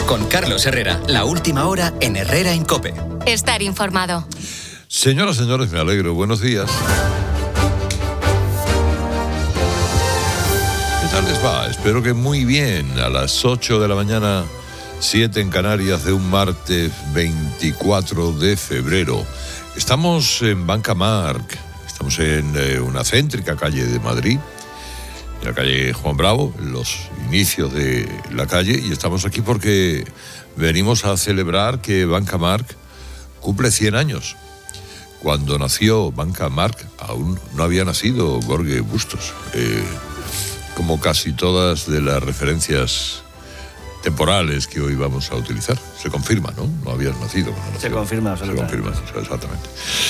Con Carlos Herrera, la última hora en Herrera en COPE. Estar informado. Señoras, señores, me alegro. Buenos días. ¿Qué tal les va? Espero que muy bien. A las 8 de la mañana, 7 en Canarias, de un martes 24 de febrero. Estamos en Banca Marc. Estamos en una céntrica calle de Madrid, en la calle Juan Bravo, en los inicios de la calle, y estamos aquí porque venimos a celebrar que Banca Marc cumple 100 años. Cuando nació Banca Marc aún no había nacido Jorge Bustos, como casi todas de las referencias temporales que hoy vamos a utilizar. Se confirma, ¿no? No habías nacido cuando nació. Se confirma, absolutamente. Se confirma, exactamente.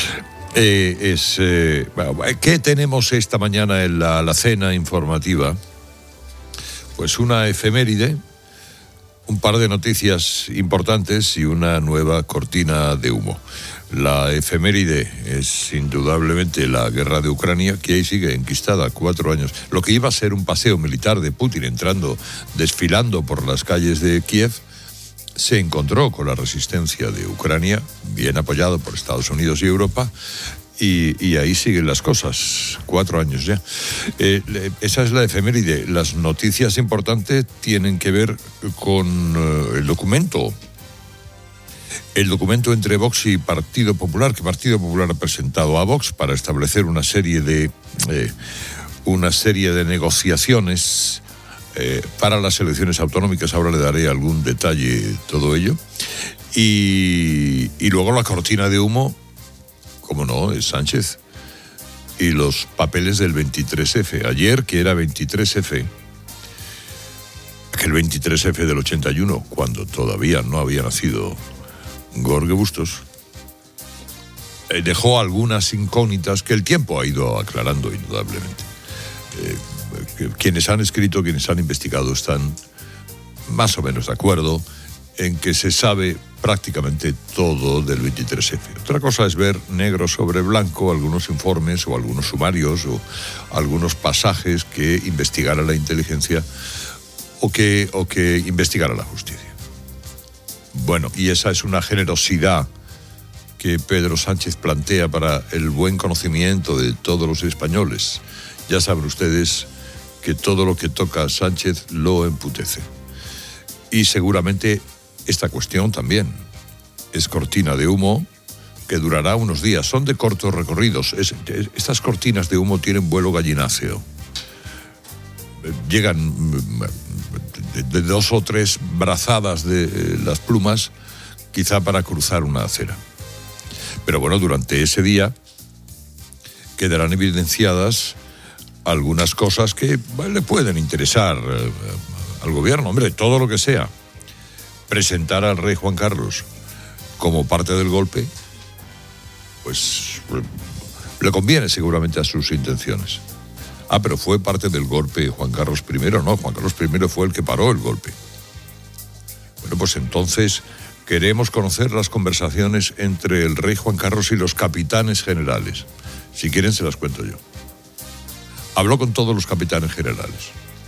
¿Qué tenemos esta mañana en la cena informativa? Pues una efeméride, un par de noticias importantes y una nueva cortina de humo. La efeméride es indudablemente la guerra de Ucrania, que ahí sigue enquistada 4 años. Lo que iba a ser un paseo militar de Putin desfilando por las calles de Kiev, se encontró con la resistencia de Ucrania, bien apoyado por Estados Unidos y Europa, y ahí siguen las cosas, 4 años ya. Esa es la efeméride. Las noticias importantes tienen que ver con el documento entre Vox y Partido Popular, que Partido Popular ha presentado a Vox para establecer una serie de negociaciones para las elecciones autonómicas. Ahora le daré algún detalle de todo ello. Y luego la cortina de humo, como no, es Sánchez y los papeles del 23F. Ayer, que era 23F, aquel 23F del 81, cuando todavía no había nacido Jorge Bustos, dejó algunas incógnitas que el tiempo ha ido aclarando indudablemente. Quienes han escrito, quienes han investigado, están más o menos de acuerdo en que se sabe prácticamente todo del 23F. Otra cosa es ver negro sobre blanco algunos informes o algunos sumarios o algunos pasajes que investigara la inteligencia o que investigara la justicia. Bueno, y esa es una generosidad que Pedro Sánchez plantea para el buen conocimiento de todos los españoles. Ya saben ustedes que todo lo que toca a Sánchez lo emputece. Y seguramente esta cuestión también es cortina de humo que durará unos días. Son de cortos recorridos. Estas cortinas de humo tienen vuelo gallináceo. Llegan de 2 o 3 brazadas de las plumas, quizá para cruzar una acera. Pero bueno, durante ese día quedarán evidenciadas algunas cosas que le pueden interesar al gobierno. Hombre, todo lo que sea presentar al rey Juan Carlos como parte del golpe, pues le conviene seguramente a sus intenciones. Pero fue parte del golpe Juan Carlos I, no, Juan Carlos I fue el que paró el golpe. Bueno, pues entonces queremos conocer las conversaciones entre el rey Juan Carlos y los capitanes generales. Si quieren se las cuento yo. Habló con todos los capitanes generales.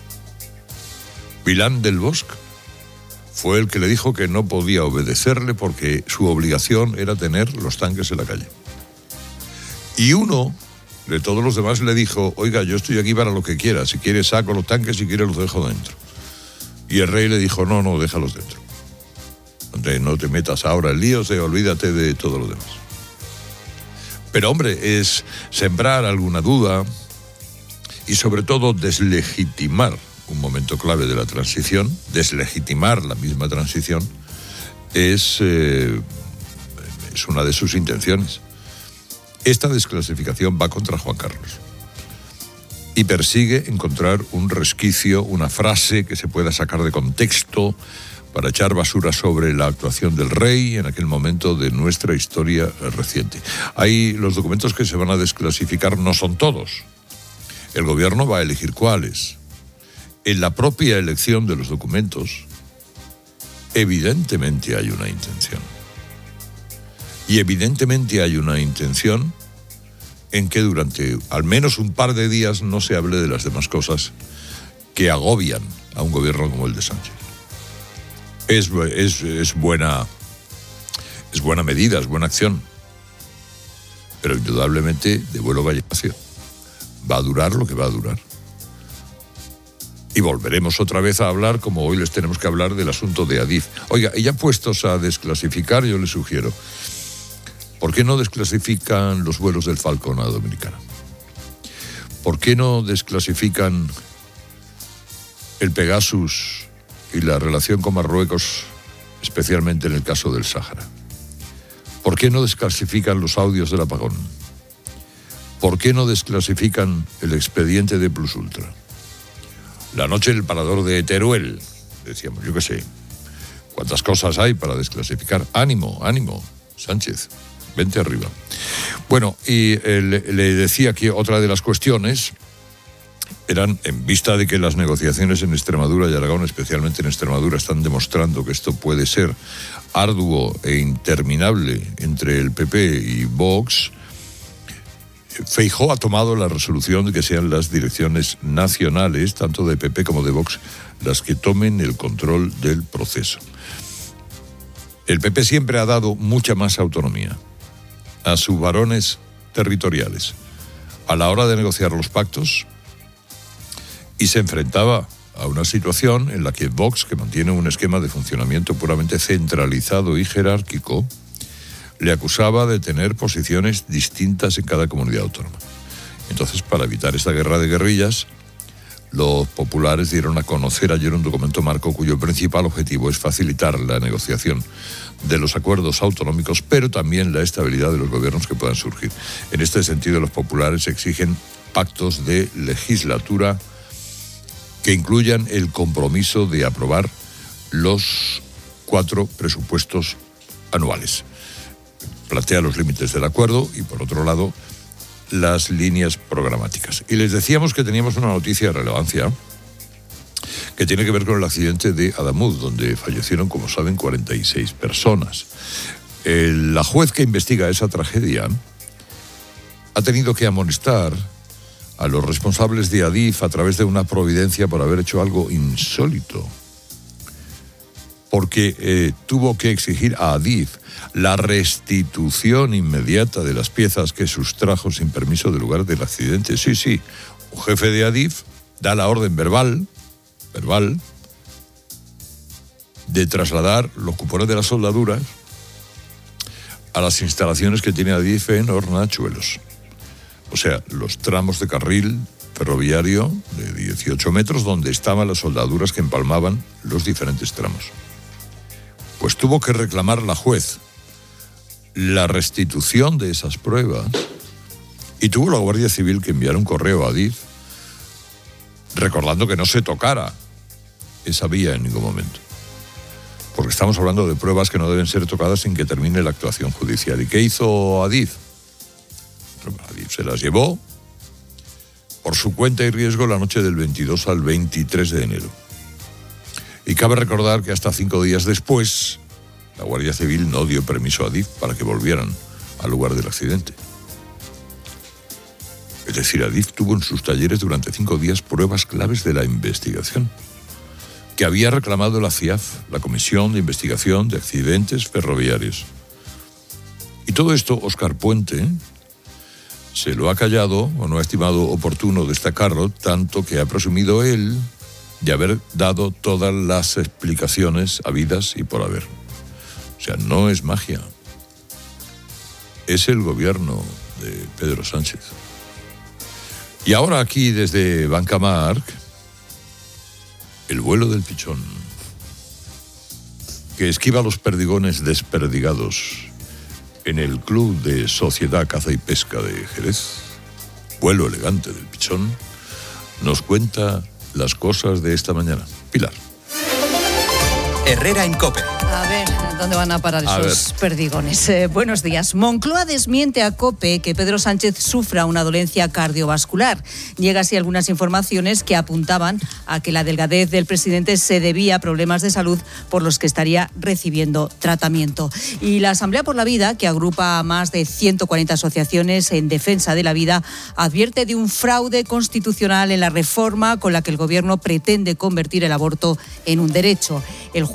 Vilán del Bosc fue el que le dijo que no podía obedecerle porque su obligación era tener los tanques en la calle. Y uno de todos los demás le dijo: oiga, yo estoy aquí para lo que quiera, si quiere saco los tanques, si quiere los dejo dentro. Y el rey le dijo: no, déjalos dentro. No te metas ahora en líos, olvídate de todo lo demás. Pero hombre, es sembrar alguna duda y sobre todo deslegitimar un momento clave de la transición, deslegitimar la misma transición, es una de sus intenciones. Esta desclasificación va contra Juan Carlos y persigue encontrar un resquicio, una frase que se pueda sacar de contexto para echar basura sobre la actuación del rey en aquel momento de nuestra historia reciente. Ahí los documentos que se van a desclasificar no son todos. El gobierno va a elegir cuáles. En la propia elección de los documentos, evidentemente hay una intención. Y evidentemente hay una intención en que durante al menos un par de días no se hable de las demás cosas que agobian a un gobierno como el de Sánchez. es buena medida, es buena acción. Pero indudablemente de vuelo vacío. Va a durar lo que va a durar. Y volveremos otra vez a hablar, como hoy les tenemos que hablar, del asunto de Adif. Oiga, y ya puestos a desclasificar, yo les sugiero, ¿por qué no desclasifican los vuelos del Falcon a Dominicana? ¿Por qué no desclasifican el Pegasus y la relación con Marruecos, especialmente en el caso del Sáhara? ¿Por qué no desclasifican los audios del apagón? ¿Por qué no desclasifican el expediente de Plus Ultra? La noche del parador de Teruel, decíamos, yo qué sé, cuántas cosas hay para desclasificar. Ánimo, Sánchez, vente arriba. Bueno, y le decía que otra de las cuestiones eran, en vista de que las negociaciones en Extremadura y Aragón, especialmente en Extremadura, están demostrando que esto puede ser arduo e interminable entre el PP y Vox, Feijóo ha tomado la resolución de que sean las direcciones nacionales, tanto de PP como de Vox, las que tomen el control del proceso. El PP siempre ha dado mucha más autonomía a sus varones territoriales a la hora de negociar los pactos, y se enfrentaba a una situación en la que Vox, que mantiene un esquema de funcionamiento puramente centralizado y jerárquico, le acusaba de tener posiciones distintas en cada comunidad autónoma. Entonces, para evitar esta guerra de guerrillas, los populares dieron a conocer ayer un documento marco cuyo principal objetivo es facilitar la negociación de los acuerdos autonómicos, pero también la estabilidad de los gobiernos que puedan surgir. En este sentido, los populares exigen pactos de legislatura que incluyan el compromiso de aprobar los 4 presupuestos anuales. Plantea los límites del acuerdo y, por otro lado, las líneas programáticas. Y les decíamos que teníamos una noticia de relevancia que tiene que ver con el accidente de Adamuz, donde fallecieron, como saben, 46 personas. La juez que investiga esa tragedia ha tenido que amonestar a los responsables de Adif a través de una providencia por haber hecho algo insólito, porque tuvo que exigir a Adif la restitución inmediata de las piezas que sustrajo sin permiso del lugar del accidente. Sí, un jefe de Adif da la orden verbal de trasladar los cupones de las soldaduras a las instalaciones que tiene Adif en Hornachuelos. O sea, los tramos de carril ferroviario de 18 metros donde estaban las soldaduras que empalmaban los diferentes tramos. Pues tuvo que reclamar la juez la restitución de esas pruebas y tuvo la Guardia Civil que enviar un correo a Adif recordando que no se tocara esa vía en ningún momento. Porque estamos hablando de pruebas que no deben ser tocadas sin que termine la actuación judicial. ¿Y qué hizo Adif? Adif se las llevó por su cuenta y riesgo la noche del 22 al 23 de enero. Y cabe recordar que hasta 5 días después, la Guardia Civil no dio permiso a Adif para que volvieran al lugar del accidente. Es decir, Adif tuvo en sus talleres durante 5 días pruebas claves de la investigación que había reclamado la CIAF, la Comisión de Investigación de Accidentes Ferroviarios. Y todo esto, Óscar Puente se lo ha callado o no ha estimado oportuno destacarlo, tanto que ha presumido él de haber dado todas las explicaciones habidas y por haber. O sea, no es magia. Es el gobierno de Pedro Sánchez. Y ahora aquí desde Bancamarc, el vuelo del pichón, que esquiva los perdigones desperdigados en el Club de Sociedad Caza y Pesca de Jerez, vuelo elegante del pichón, nos cuenta las cosas de esta mañana. Pilar. Herrera en COPE. A ver, ¿dónde van a parar esos perdigones? Buenos días. Moncloa desmiente a COPE que Pedro Sánchez sufra una dolencia cardiovascular. Llega así algunas informaciones que apuntaban a que la delgadez del presidente se debía a problemas de salud por los que estaría recibiendo tratamiento. Y la Asamblea por la Vida, que agrupa a más de 140 asociaciones en defensa de la vida, advierte de un fraude constitucional en la reforma con la que el gobierno pretende convertir el aborto en un derecho. El juez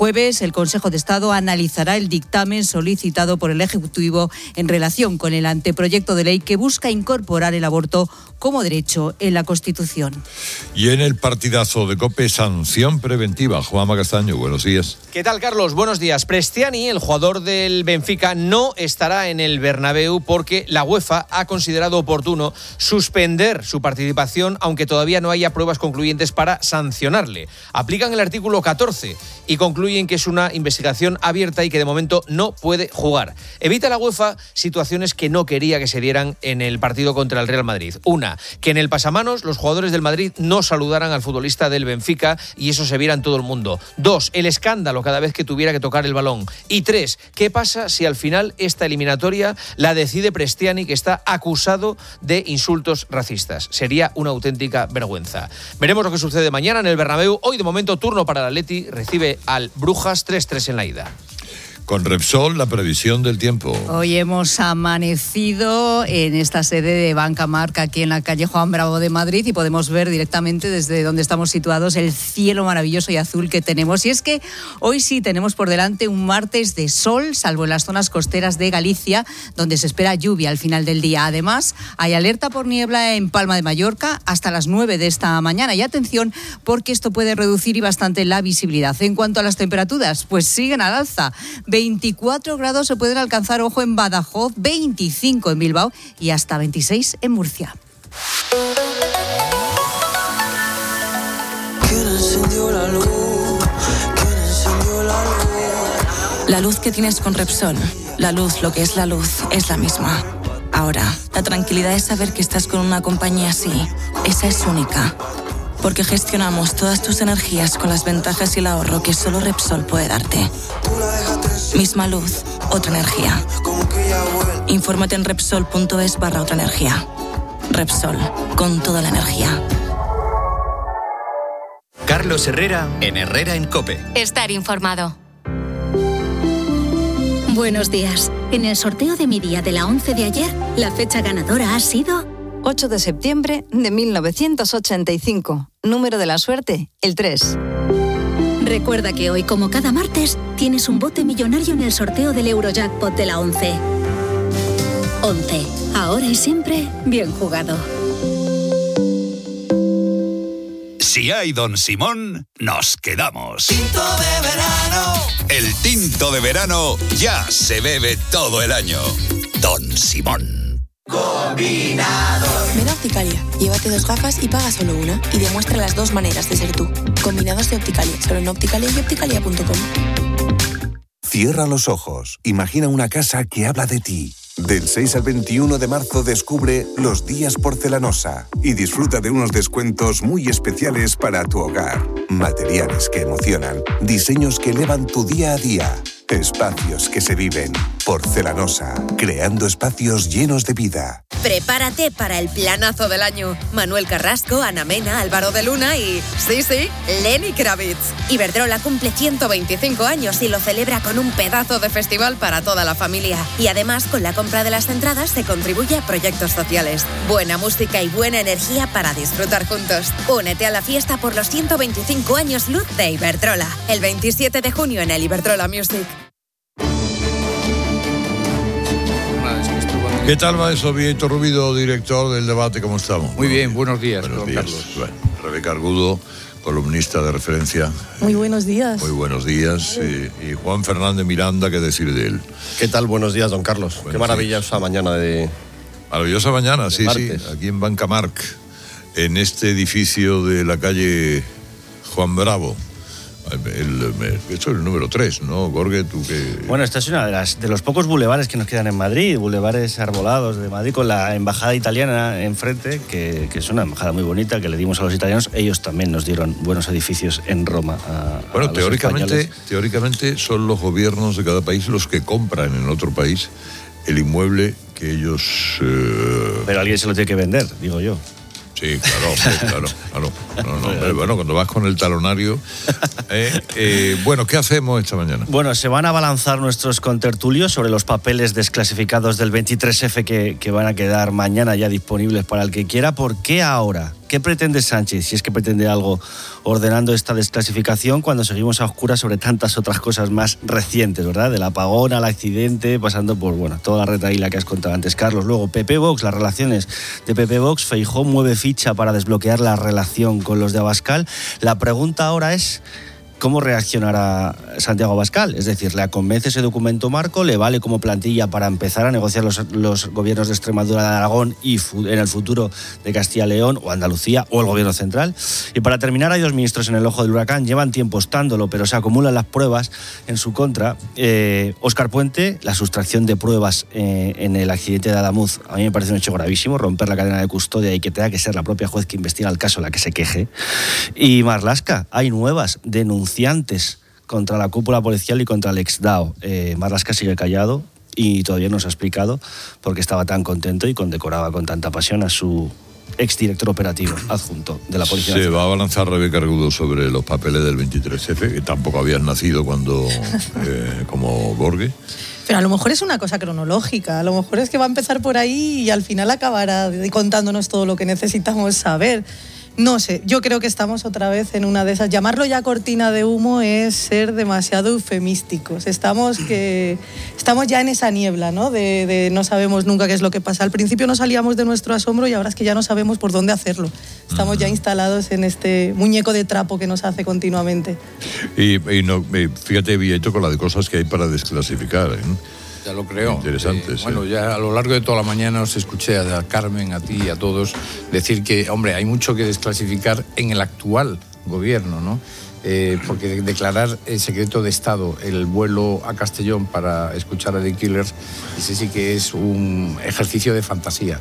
jueves, el Consejo de Estado analizará el dictamen solicitado por el Ejecutivo en relación con el anteproyecto de ley que busca incorporar el aborto como derecho en la Constitución. Y en el partidazo de COPE, sanción preventiva. Juanma Castaño, buenos días. ¿Qué tal, Carlos? Buenos días. Prestiani, el jugador del Benfica, no estará en el Bernabéu porque la UEFA ha considerado oportuno suspender su participación, aunque todavía no haya pruebas concluyentes para sancionarle. Aplican el artículo 14 y concluyen que es una investigación abierta y que de momento no puede jugar. Evita la UEFA situaciones que no quería que se dieran en el partido contra el Real Madrid. Una, que en el pasamanos los jugadores del Madrid no saludaran al futbolista del Benfica y eso se viera en todo el mundo. Dos, el escándalo cada vez que tuviera que tocar el balón. Y tres, ¿qué pasa si al final esta eliminatoria la decide Prestiani, que está acusado de insultos racistas? Sería una auténtica vergüenza. Veremos lo que sucede mañana en el Bernabéu. Hoy de momento turno para el Atleti, recibe al Brujas 3-3 en la ida. Con Repsol, la previsión del tiempo. Hoy hemos amanecido en esta sede de Banca Marca, aquí en la calle Juan Bravo de Madrid, y podemos ver directamente desde donde estamos situados el cielo maravilloso y azul que tenemos. Y es que hoy sí tenemos por delante un martes de sol, salvo en las zonas costeras de Galicia, donde se espera lluvia al final del día. Además, hay alerta por niebla en Palma de Mallorca hasta las 9 de esta mañana. Y atención, porque esto puede reducir y bastante la visibilidad. En cuanto a las temperaturas, pues siguen al alza. 24 grados se pueden alcanzar, ojo, en Badajoz, 25 en Bilbao y hasta 26 en Murcia. La luz que tienes con Repsol, la luz, lo que es la luz, es la misma. Ahora, la tranquilidad es saber que estás con una compañía así. Esa es única. Porque gestionamos todas tus energías con las ventajas y el ahorro que solo Repsol puede darte. Misma luz, otra energía. Infórmate en Repsol.es/otra energía. Repsol, con toda la energía. Carlos Herrera, en Herrera en COPE. Estar informado. Buenos días. En el sorteo de mi día de la 11 de ayer, la fecha ganadora ha sido 8 de septiembre de 1985. Número de la suerte, el 3. Recuerda que hoy, como cada martes, tienes un bote millonario en el sorteo del Eurojackpot de la 11. 11. Ahora y siempre, bien jugado. Si hay Don Simón, nos quedamos. Tinto de verano. El tinto de verano ya se bebe todo el año. Don Simón. Combinados. Ven a Opticalia, llévate 2 gafas y paga solo una. Y demuestra las 2 maneras de ser tú. Combinados de Opticalia, solo en Opticalia y opticalia.com. Cierra los ojos, imagina una casa que habla de ti. Del 6 al 21 de marzo descubre Los Días Porcelanosa y disfruta de unos descuentos muy especiales para tu hogar. Materiales que emocionan, diseños que elevan tu día a día, espacios que se viven. Porcelanosa, creando espacios llenos de vida. Prepárate para el planazo del año. Manuel Carrasco, Ana Mena, Álvaro de Luna y, sí, Lenny Kravitz. Iberdrola cumple 125 años y lo celebra con un pedazo de festival para toda la familia. Y además, con la compra de las entradas se contribuye a proyectos sociales. Buena música y buena energía para disfrutar juntos. Únete a la fiesta por los 125 años luz de Iberdrola. El 27 de junio en el Iberdrola Music. ¿Qué tal, maestro Vieto Rubido, director del debate? ¿Cómo estamos? Muy bien, buenos días, buenos don días. Carlos. Bueno, Rebeca Argudo, columnista de referencia. Muy buenos días. Muy buenos días. Y Juan Fernández Miranda, ¿qué decir de él? ¿Qué tal? Buenos días, don Carlos. Buenos Qué maravillosa mañana de... Maravillosa mañana, sí, martes. sí. Aquí en Banca Marc, en este edificio de la calle Juan Bravo. Esto es el número 3, ¿no, Gorge? ¿Tú qué? Bueno, esta es una de los pocos bulevares que nos quedan en Madrid, bulevares arbolados de Madrid, con la embajada italiana enfrente, que es una embajada muy bonita que le dimos a los italianos. Ellos también nos dieron buenos edificios en Roma. Bueno, a los teóricamente son los gobiernos de cada país los que compran en otro país el inmueble que ellos... Pero alguien se lo tiene que vender, digo yo. Sí, claro. Bueno, cuando vas con el talonario. Bueno, ¿qué hacemos esta mañana? Bueno, se van a abalanzar nuestros contertulios sobre los papeles desclasificados del 23F que van a quedar mañana ya disponibles para el que quiera. ¿Por qué ahora? ¿qué pretende Sánchez, si es que pretende algo, ordenando esta desclasificación cuando seguimos a oscuras sobre tantas otras cosas más recientes, ¿verdad? Del apagón al accidente, pasando por, toda la retahíla que has contado antes, Carlos. Luego, PP-Vox, las relaciones de PP-Vox. Feijóo mueve ficha para desbloquear la relación con los de Abascal. La pregunta ahora es: ¿cómo reaccionará Santiago Abascal? Es decir, ¿le convence ese documento marco? ¿Le vale como plantilla para empezar a negociar los gobiernos de Extremadura, de Aragón y en el futuro de Castilla y León o Andalucía o el gobierno central? Y para terminar, hay 2 ministros en el ojo del huracán. Llevan tiempo estándolo, pero se acumulan las pruebas en su contra. Óscar Puente, la sustracción de pruebas en el accidente de Adamuz, a mí me parece un hecho gravísimo, romper la cadena de custodia y que tenga que ser la propia juez que investiga el caso la que se queje. Y Marlaska, hay nuevas denunciantes contra la cúpula policial y contra el ex-DAO. Marlaska sigue callado y todavía no se ha explicado por qué estaba tan contento y condecoraba con tanta pasión a su exdirector operativo adjunto de la Policía Nacional. Se va a balanzar Rebeca Argudo sobre los papeles del 23F, que tampoco habían nacido cuando como Borge. Pero a lo mejor es una cosa cronológica, a lo mejor es que va a empezar por ahí y al final acabará contándonos todo lo que necesitamos saber. No sé, yo creo que estamos otra vez en una de esas. Llamarlo ya cortina de humo es ser demasiado eufemísticos. Estamos ya en esa niebla, ¿no? De no sabemos nunca qué es lo que pasa. Al principio no salíamos de nuestro asombro y ahora es que ya no sabemos por dónde hacerlo. Estamos ya instalados en este muñeco de trapo que nos hace continuamente. Y fíjate, Vieto, con la de cosas que hay para desclasificar, ¿eh? Ya lo creo. Interesante, sí. Bueno, ya a lo largo de toda la mañana os escuché a Carmen, a ti y a todos decir que, hombre, hay mucho que desclasificar en el actual gobierno, ¿no? Porque declarar el secreto de Estado el vuelo a Castellón para escuchar a The Killers, ese sí que es un ejercicio de fantasía.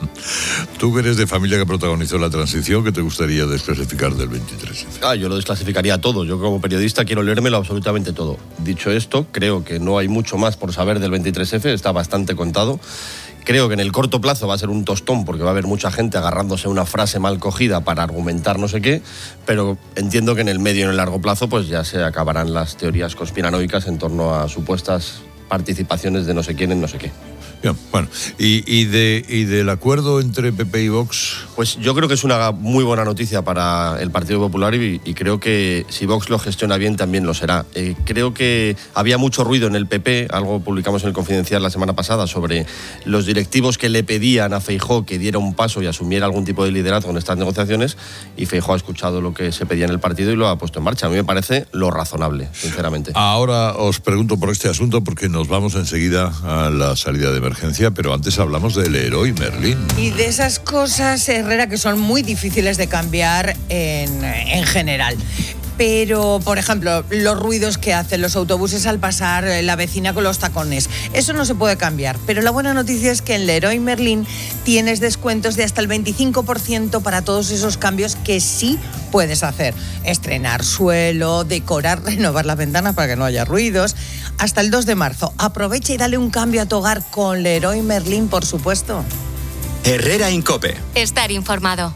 Tú que eres de familia que protagonizó la transición, ¿qué te gustaría desclasificar del 23F? Yo lo desclasificaría todo. Yo como periodista quiero leérmelo absolutamente todo. Dicho esto, creo que no hay mucho más por saber del 23F, está bastante contado. Creo que en el corto plazo va a ser un tostón porque va a haber mucha gente agarrándose a una frase mal cogida para argumentar no sé qué, pero entiendo que en el medio y en el largo plazo pues ya se acabarán las teorías conspiranoicas en torno a supuestas participaciones de no sé quién en no sé qué. Bien, bueno, y del acuerdo entre PP y Vox. Pues yo creo que es una muy buena noticia para el Partido Popular y creo que si Vox lo gestiona bien también lo será. Creo que había mucho ruido en el PP, algo publicamos en el Confidencial la semana pasada, sobre los directivos que le pedían a Feijóo que diera un paso y asumiera algún tipo de liderazgo en estas negociaciones, y Feijóo ha escuchado lo que se pedía en el partido y lo ha puesto en marcha. A mí me parece lo razonable, sinceramente. Ahora os pregunto por este asunto porque nos vamos enseguida a la salida de emergencia, pero antes hablamos del Leroy Merlin. Y de esas cosas, Herrera, que son muy difíciles de cambiar en general. Pero, por ejemplo, los ruidos que hacen los autobuses al pasar, la vecina con los tacones, eso no se puede cambiar. Pero la buena noticia es que en Leroy Merlin tienes descuentos de hasta el 25% para todos esos cambios que sí puedes hacer. Estrenar suelo, decorar, renovar las ventanas para que no haya ruidos. Hasta el 2 de marzo. Aprovecha y dale un cambio a tu hogar con Leroy Merlin, por supuesto. Herrera en COPE. Estar informado.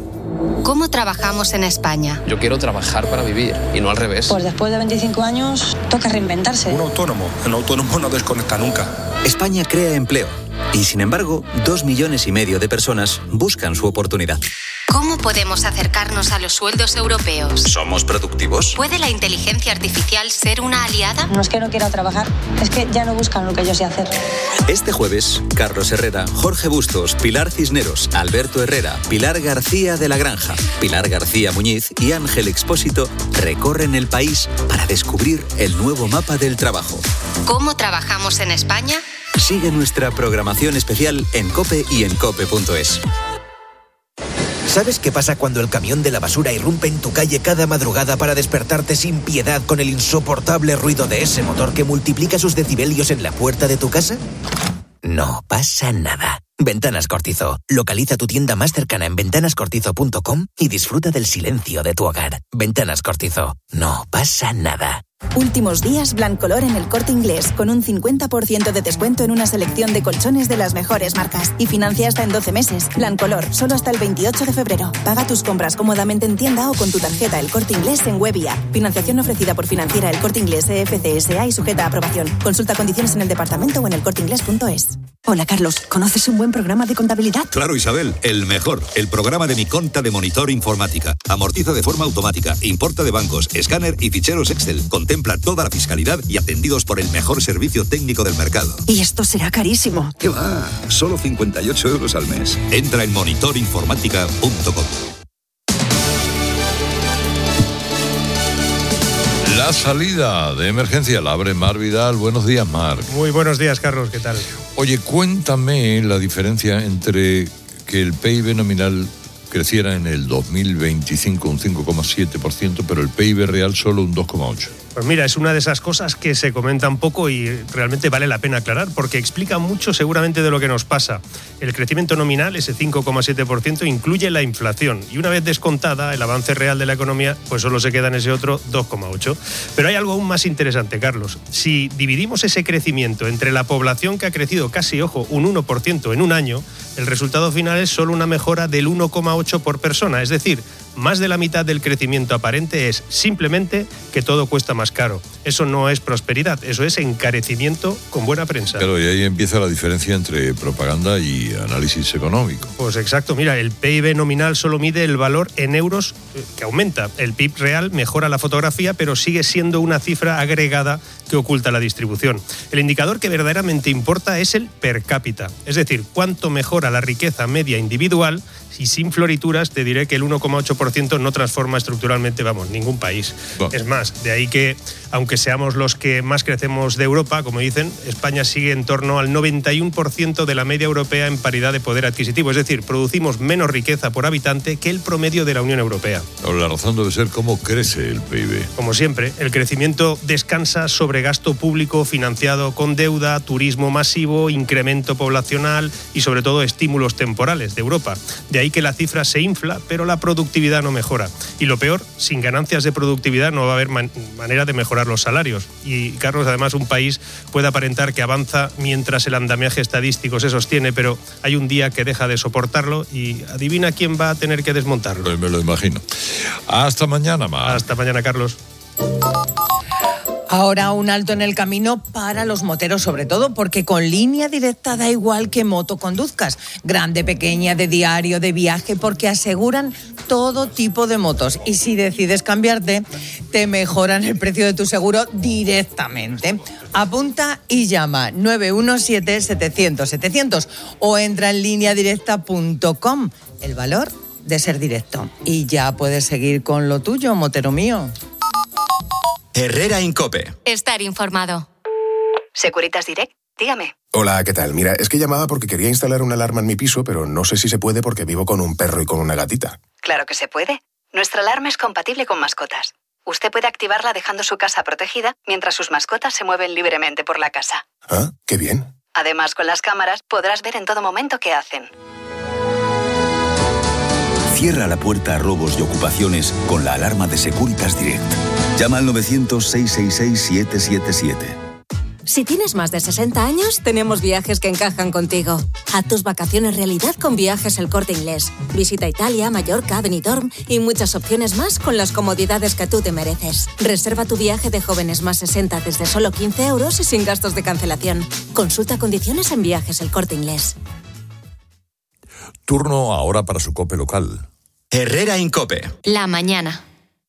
¿Cómo trabajamos en España? Yo quiero trabajar para vivir y no al revés. Pues después de 25 años toca reinventarse. Un autónomo no desconecta nunca. España crea empleo y, sin embargo, 2,5 millones de personas buscan su oportunidad. ¿Cómo podemos acercarnos a los sueldos europeos? ¿Somos productivos? ¿Puede la inteligencia artificial ser una aliada? No es que no quiera trabajar, es que ya no buscan lo que yo sé hacer. Este jueves, Carlos Herrera, Jorge Bustos, Pilar Cisneros, Alberto Herrera, Pilar García de la Granja, Pilar García Muñiz y Ángel Expósito recorren el país para descubrir el nuevo mapa del trabajo. ¿Cómo trabajamos en España? Sigue nuestra programación especial en COPE y en COPE.es. ¿Sabes qué pasa cuando el camión de la basura irrumpe en tu calle cada madrugada para despertarte sin piedad con el insoportable ruido de ese motor que multiplica sus decibelios en la puerta de tu casa? No pasa nada. Ventanas Cortizo. Localiza tu tienda más cercana en ventanascortizo.com y disfruta del silencio de tu hogar. Ventanas Cortizo. No pasa nada. Últimos días Blancolor en el Corte Inglés, con un 50% de descuento en una selección de colchones de las mejores marcas. Y financia hasta en 12 meses. Blancolor, solo hasta el 28 de febrero. Paga tus compras cómodamente en tienda o con tu tarjeta El Corte Inglés en web y app. Financiación ofrecida por Financiera El Corte Inglés EFCSA y sujeta a aprobación. Consulta condiciones en el departamento o en elcorteinglés.es. Hola, Carlos. ¿Conoces un buen programa de contabilidad? Claro, Isabel, el mejor. El programa de Mi Conta de Monitor Informática. Amortiza de forma automática, importa de bancos, escáner y ficheros Excel. Contempla toda la fiscalidad y atendidos por el mejor servicio técnico del mercado. Y esto será carísimo. ¿Qué va? Solo 58 euros al mes. Entra en monitorinformática.com. La salida de emergencia la abre Mar Vidal. Buenos días, Mar. Muy buenos días, Carlos. ¿Qué tal? Oye, cuéntame la diferencia entre que el PIB nominal creciera en el 2025 un 5,7%, pero el PIB real solo un 2,8%. Pues mira, es una de esas cosas que se comentan poco y realmente vale la pena aclarar porque explica mucho seguramente de lo que nos pasa. El crecimiento nominal, ese 5,7%, incluye la inflación y una vez descontada el avance real de la economía, pues solo se queda en ese otro 2,8%. Pero hay algo aún más interesante, Carlos. Si dividimos ese crecimiento entre la población que ha crecido casi, ojo, un 1% en un año, el resultado final es solo una mejora del 1,8% por persona, es decir, más de la mitad del crecimiento aparente es simplemente que todo cuesta más caro. Eso no es prosperidad, eso es encarecimiento con buena prensa. Claro, y ahí empieza la diferencia entre propaganda y análisis económico. Pues exacto, mira, el PIB nominal solo mide el valor en euros que aumenta. El PIB real mejora la fotografía, pero sigue siendo una cifra agregada que oculta la distribución. El indicador que verdaderamente importa es el per cápita, es decir, cuánto mejora la riqueza media individual. Y sin florituras te diré que el 1,8% no transforma estructuralmente, ningún país. Bueno. Es más, de ahí que, aunque seamos los que más crecemos de Europa, como dicen, España sigue en torno al 91% de la media europea en paridad de poder adquisitivo. Es decir, producimos menos riqueza por habitante que el promedio de la Unión Europea. La razón debe ser cómo crece el PIB. Como siempre, el crecimiento descansa sobre gasto público financiado con deuda, turismo masivo, incremento poblacional y sobre todo estímulos temporales de Europa. De ahí que la cifra se infla, pero la productividad no mejora. Y lo peor, sin ganancias de productividad no va a haber manera de mejorar los salarios. Y, Carlos, además, un país puede aparentar que avanza mientras el andamiaje estadístico se sostiene, pero hay un día que deja de soportarlo y adivina quién va a tener que desmontarlo. Pues me lo imagino. Hasta mañana, Mar. Hasta mañana, Carlos. Ahora un alto en el camino para los moteros, sobre todo porque con línea directa da igual qué moto conduzcas, grande, pequeña, de diario, de viaje, porque aseguran todo tipo de motos. Y si decides cambiarte, te mejoran el precio de tu seguro directamente. Apunta y llama 917-700-700 o entra en lineadirecta.com. El valor de ser directo. Y ya puedes seguir con lo tuyo, motero mío. Herrera Incope. Estar informado. Securitas Direct, dígame. Hola, ¿qué tal? Mira, es que llamaba porque quería instalar una alarma en mi piso, pero no sé si se puede porque vivo con un perro y con una gatita. Claro que se puede. Nuestra alarma es compatible con mascotas. Usted puede activarla dejando su casa protegida mientras sus mascotas se mueven libremente por la casa. Ah, qué bien. Además, con las cámaras podrás ver en todo momento qué hacen. Cierra la puerta a robos y ocupaciones con la alarma de Securitas Direct. Llama al 900-666-777. Si tienes más de 60 años, tenemos viajes que encajan contigo. Haz tus vacaciones realidad con Viajes El Corte Inglés. Visita Italia, Mallorca, Benidorm y muchas opciones más con las comodidades que tú te mereces. Reserva tu viaje de jóvenes más 60 desde solo 15 euros y sin gastos de cancelación. Consulta condiciones en Viajes El Corte Inglés. Turno ahora para su COPE local. Herrera Incope. La mañana.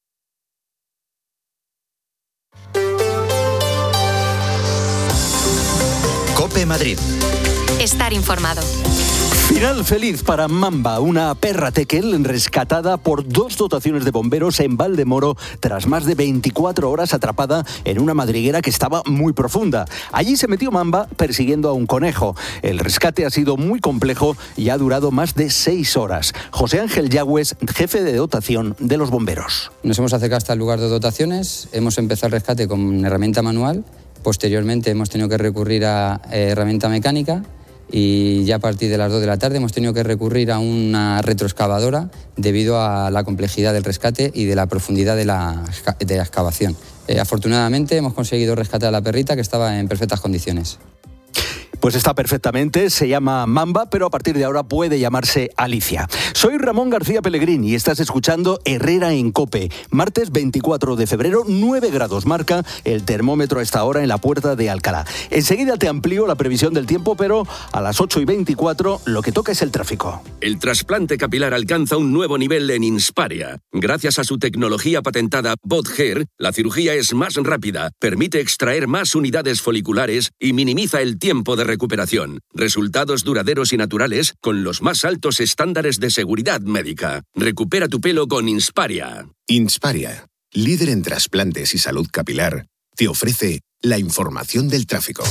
COPE Madrid. Estar informado. Final feliz para Mamba, una perra tekel rescatada por 2 dotaciones de bomberos en Valdemoro tras más de 24 horas atrapada en una madriguera que estaba muy profunda. Allí se metió Mamba persiguiendo a un conejo. El rescate ha sido muy complejo y ha durado más de 6 horas. José Ángel Yagües, jefe de dotación de los bomberos. Nos hemos acercado hasta el lugar de dotaciones, hemos empezado el rescate con herramienta manual, posteriormente hemos tenido que recurrir a herramienta mecánica. Y ya a partir de las 2 de la tarde hemos tenido que recurrir a una retroexcavadora debido a la complejidad del rescate y de la profundidad de la excavación. Afortunadamente hemos conseguido rescatar a la perrita que estaba en perfectas condiciones. Pues está perfectamente, se llama Mamba, pero a partir de ahora puede llamarse Alicia. Soy Ramón García Pellegrín y estás escuchando Herrera en COPE. Martes 24 de febrero, 9 grados marca el termómetro a esta hora en la Puerta de Alcalá. Enseguida te amplío la previsión del tiempo, pero a las 8:24 lo que toca es el tráfico. El trasplante capilar alcanza un nuevo nivel en Insparia. Gracias a su tecnología patentada BotHair, la cirugía es más rápida, permite extraer más unidades foliculares y minimiza el tiempo de recuperación. Resultados duraderos y naturales con los más altos estándares de seguridad médica. Recupera tu pelo con Insparia. Insparia, líder en trasplantes y salud capilar, te ofrece la información del tráfico.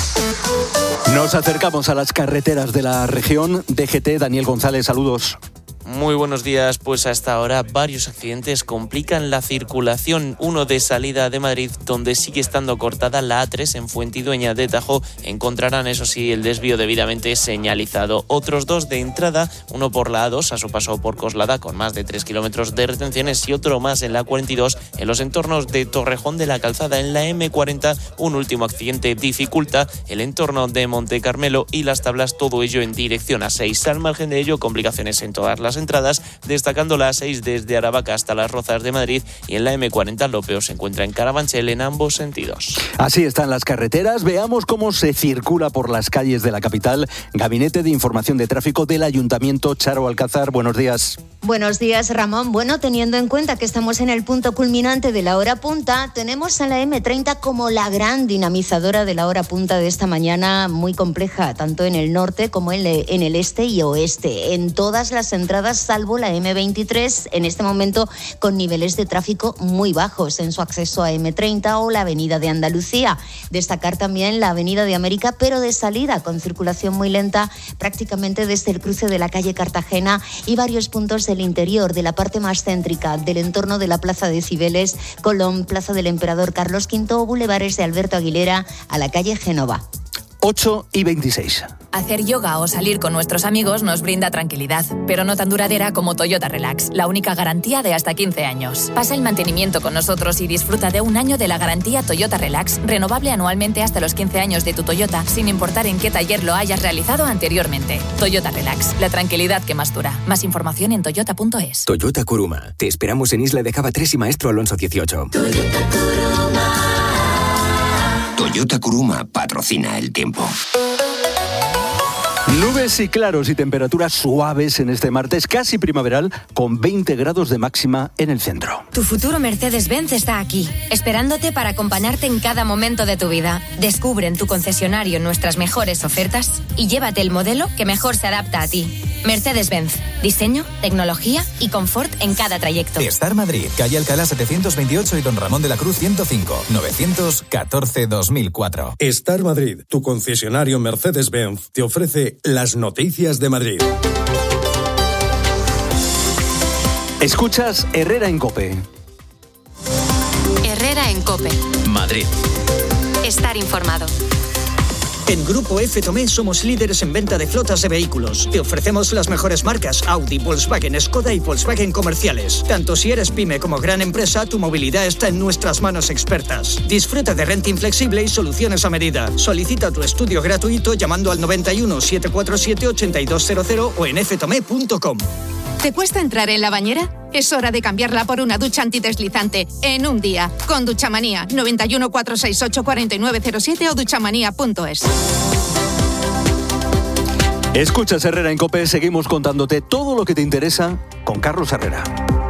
Nos acercamos a las carreteras de la región. DGT, Daniel González, saludos. Muy buenos días, pues hasta ahora varios accidentes complican la circulación. Uno de salida de Madrid, donde sigue estando cortada la A3 en Fuentidueña de Tajo. Encontrarán, eso sí, el desvío debidamente señalizado. Otros dos de entrada, uno por la A2 a su paso por Coslada con más de 3 kilómetros de retenciones y otro más en la 42 en los entornos de Torrejón de la Calzada. En la M40 un último accidente dificulta el entorno de Monte Carmelo y Las Tablas, todo ello en dirección a 6. Al margen de ello, complicaciones en todas las entradas, destacando la A6 desde Aravaca hasta Las Rozas de Madrid, y en la M40 lo peor se encuentra en Carabanchel en ambos sentidos. Así están las carreteras. Veamos cómo se circula por las calles de la capital. Gabinete de Información de Tráfico del Ayuntamiento, Charo Alcázar, buenos días. Buenos días, Ramón. Bueno, teniendo en cuenta que estamos en el punto culminante de la hora punta, tenemos a la M30 como la gran dinamizadora de la hora punta de esta mañana, muy compleja, tanto en el norte como en el este y oeste. En todas las entradas, salvo la M23, en este momento con niveles de tráfico muy bajos en su acceso a M30 o la Avenida de Andalucía. Destacar también la Avenida de América, pero de salida, con circulación muy lenta, prácticamente desde el cruce de la calle Cartagena y varios puntos del interior, de la parte más céntrica, del entorno de la Plaza de Cibeles, Colón, Plaza del Emperador Carlos V o bulevares de Alberto Aguilera a la calle Génova. 8:26. Hacer yoga o salir con nuestros amigos nos brinda tranquilidad, pero no tan duradera como Toyota Relax, la única garantía de hasta 15 años. Pasa el mantenimiento con nosotros y disfruta de un año de la garantía Toyota Relax, renovable anualmente hasta los 15 años de tu Toyota, sin importar en qué taller lo hayas realizado anteriormente. Toyota Relax, la tranquilidad que más dura. Más información en toyota.es. Toyota Kuruma. Te esperamos en Isla de Cava 3 y Maestro Alonso 18. Toyota Kuruma patrocina el tiempo. Nubes y claros y temperaturas suaves en este martes casi primaveral, con 20 grados de máxima en el centro. Tu futuro Mercedes-Benz está aquí, esperándote para acompañarte en cada momento de tu vida. Descubre en tu concesionario nuestras mejores ofertas y llévate el modelo que mejor se adapta a ti. Mercedes-Benz. Diseño, tecnología y confort en cada trayecto. Star Madrid, calle Alcalá 728 y Don Ramón de la Cruz 105, 914-2004. Star Madrid, tu concesionario Mercedes-Benz, te ofrece las noticias de Madrid. Escuchas Herrera en COPE. Herrera en COPE. Madrid. Estar informado. En Grupo F. Tomé somos líderes en venta de flotas de vehículos. Te ofrecemos las mejores marcas Audi, Volkswagen, Skoda y Volkswagen comerciales. Tanto si eres pyme como gran empresa, tu movilidad está en nuestras manos expertas. Disfruta de renting flexible y soluciones a medida. Solicita tu estudio gratuito llamando al 91 747 8200 o en ftome.com. ¿Te cuesta entrar en la bañera? Es hora de cambiarla por una ducha antideslizante en un día. Con Duchamanía, 91 468 4907 o duchamanía.es. Escuchas Herrera en COPE, seguimos contándote todo lo que te interesa con Carlos Herrera.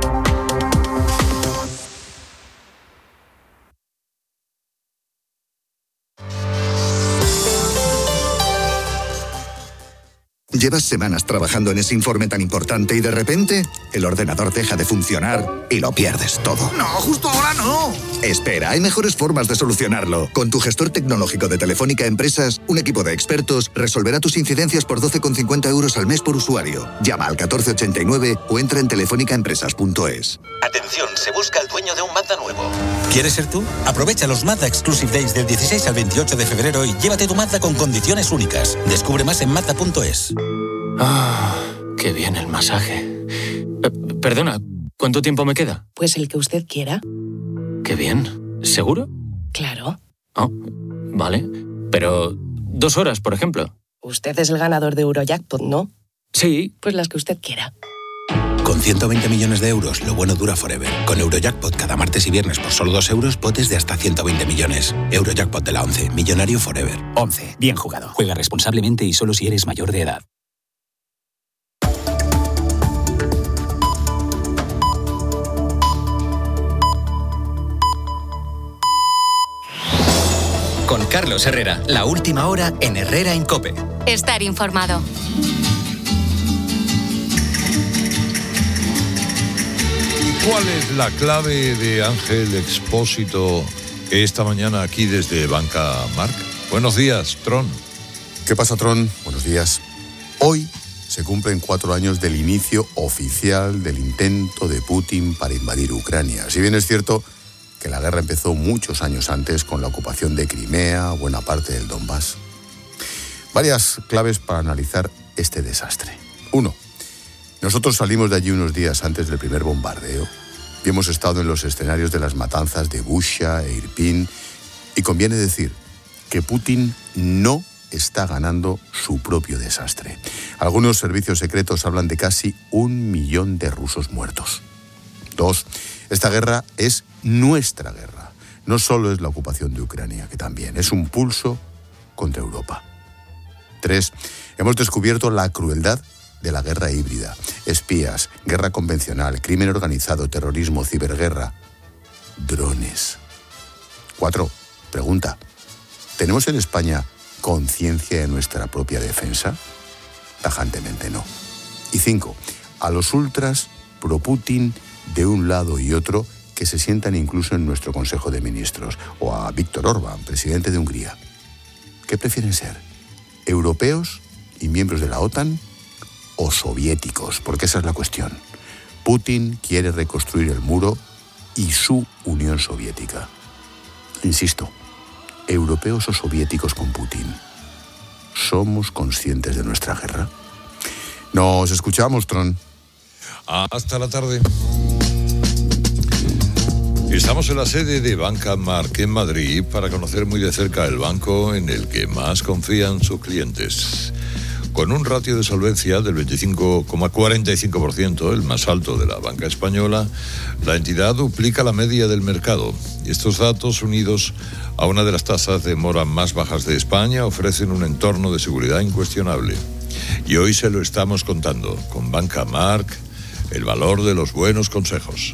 Llevas semanas trabajando en ese informe tan importante y de repente el ordenador deja de funcionar y lo pierdes todo. ¡No, justo ahora no! Espera, hay mejores formas de solucionarlo. Con tu gestor tecnológico de Telefónica Empresas, un equipo de expertos resolverá tus incidencias por 12,50 € al mes por usuario. Llama al 1489 o entra en telefónicaempresas.es. Atención, se busca el dueño de un Mazda nuevo. ¿Quieres ser tú? Aprovecha los Mazda Exclusive Days del 16 al 28 de febrero y llévate tu Mazda con condiciones únicas. Descubre más en Mazda.es. Ah, qué bien el masaje. Perdona, ¿cuánto tiempo me queda? Pues el que usted quiera. Qué bien. ¿Seguro? Claro. Oh, vale. Pero 2 horas, por ejemplo. Usted es el ganador de Eurojackpot, ¿no? Sí. Pues las que usted quiera. Con 120 millones de euros, lo bueno dura forever. Con Eurojackpot cada martes y viernes por solo 2 euros, potes de hasta 120 millones. Eurojackpot de la 11, millonario forever. 11. Bien jugado. Juega responsablemente y solo si eres mayor de edad. Con Carlos Herrera, la última hora en Herrera en COPE. Estar informado. ¿Cuál es la clave de Ángel Expósito esta mañana aquí desde Banca Marc? Buenos días, Tron. ¿Qué pasa, Tron? Buenos días. Hoy se cumplen 4 años del inicio oficial del intento de Putin para invadir Ucrania. Si bien es cierto que la guerra empezó muchos años antes con la ocupación de Crimea, buena parte del Donbass. Varias claves para analizar este desastre. 1. Nosotros salimos de allí unos días antes del primer bombardeo y hemos estado en los escenarios de las matanzas de Busha e Irpin, y conviene decir que Putin no está ganando su propio desastre. Algunos servicios secretos hablan de casi 1 millón de rusos muertos. 2. Esta guerra es nuestra guerra. No solo es la ocupación de Ucrania, que también es un pulso contra Europa. 3. Hemos descubierto la crueldad de la guerra híbrida. Espías, guerra convencional, crimen organizado, terrorismo, ciberguerra, drones. 4. Pregunta: ¿tenemos en España conciencia de nuestra propia defensa? Tajantemente no. Y 5. A los ultras pro-Putin de un lado y otro, que se sientan incluso en nuestro Consejo de Ministros, o a Víctor Orbán, presidente de Hungría. ¿Qué prefieren ser? ¿Europeos y miembros de la OTAN o soviéticos? Porque esa es la cuestión. Putin quiere reconstruir el muro y su Unión Soviética. Insisto, ¿europeos o soviéticos con Putin? ¿Somos conscientes de nuestra guerra? Nos escuchamos, Tron. Hasta la tarde. Estamos en la sede de Banca Marc en Madrid para conocer muy de cerca el banco en el que más confían sus clientes. Con un ratio de solvencia del 25,45%, el más alto de la banca española, la entidad duplica la media del mercado. Y estos datos, unidos a una de las tasas de mora más bajas de España, ofrecen un entorno de seguridad incuestionable. Y hoy se lo estamos contando con Banca Marc, el valor de los buenos consejos.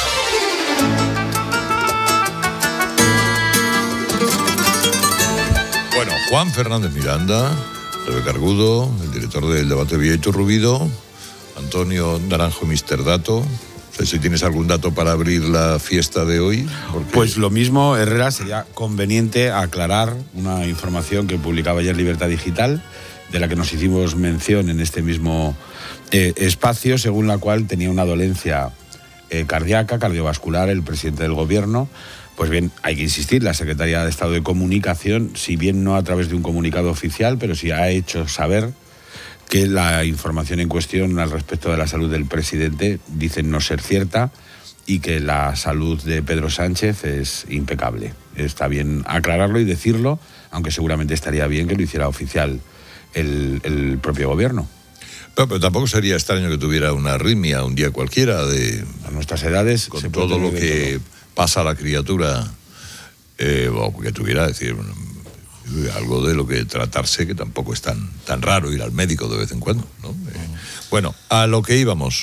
Bueno, Juan Fernández Miranda, Rebeca Argudo, el director del Debate Vía Iturrubido, Antonio Naranjo, Mr. Dato. No sé si tienes algún dato para abrir la fiesta de hoy. Porque... Pues lo mismo, Herrera, sería conveniente aclarar una información que publicaba ayer Libertad Digital, de la que nos hicimos mención en este mismo espacio, según la cual tenía una dolencia cardíaca, cardiovascular, el presidente del gobierno. Pues bien, hay que insistir, la Secretaría de Estado de Comunicación, si bien no a través de un comunicado oficial, pero sí ha hecho saber que la información en cuestión al respecto de la salud del presidente dicen no ser cierta y que la salud de Pedro Sánchez es impecable. Está bien aclararlo y decirlo, aunque seguramente estaría bien que lo hiciera oficial el propio gobierno. Pero tampoco sería extraño que tuviera una arritmia un día cualquiera de... A nuestras edades... Con todo lo que pasa a la criatura, o que tuviera, decir, algo de lo que tratarse, que tampoco es tan raro ir al médico de vez en cuando, ¿no? Bueno, a lo que íbamos.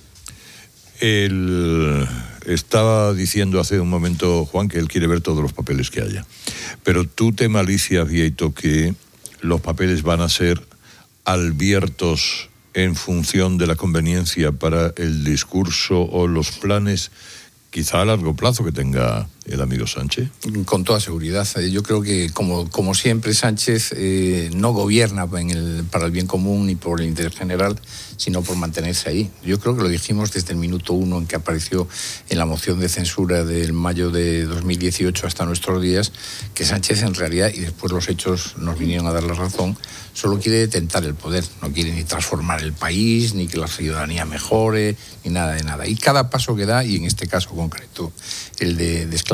Estaba diciendo hace un momento Juan que él quiere ver todos los papeles que haya. Pero tú te malicias, Vieito, que los papeles van a ser abiertos en función de la conveniencia para el discurso o los planes quizá a largo plazo que tenga el amigo Sánchez. Con toda seguridad. Yo creo que, como siempre, Sánchez no gobierna para el bien común ni por el interés general, sino por mantenerse ahí. Yo creo que lo dijimos desde el minuto 1 en que apareció en la moción de censura del mayo de 2018 hasta nuestros días, que Sánchez en realidad, y después los hechos nos vinieron a dar la razón, solo quiere detentar el poder, no quiere ni transformar el país, ni que la ciudadanía mejore, ni nada de nada. Y cada paso que da, y en este caso concreto, el de desclasificar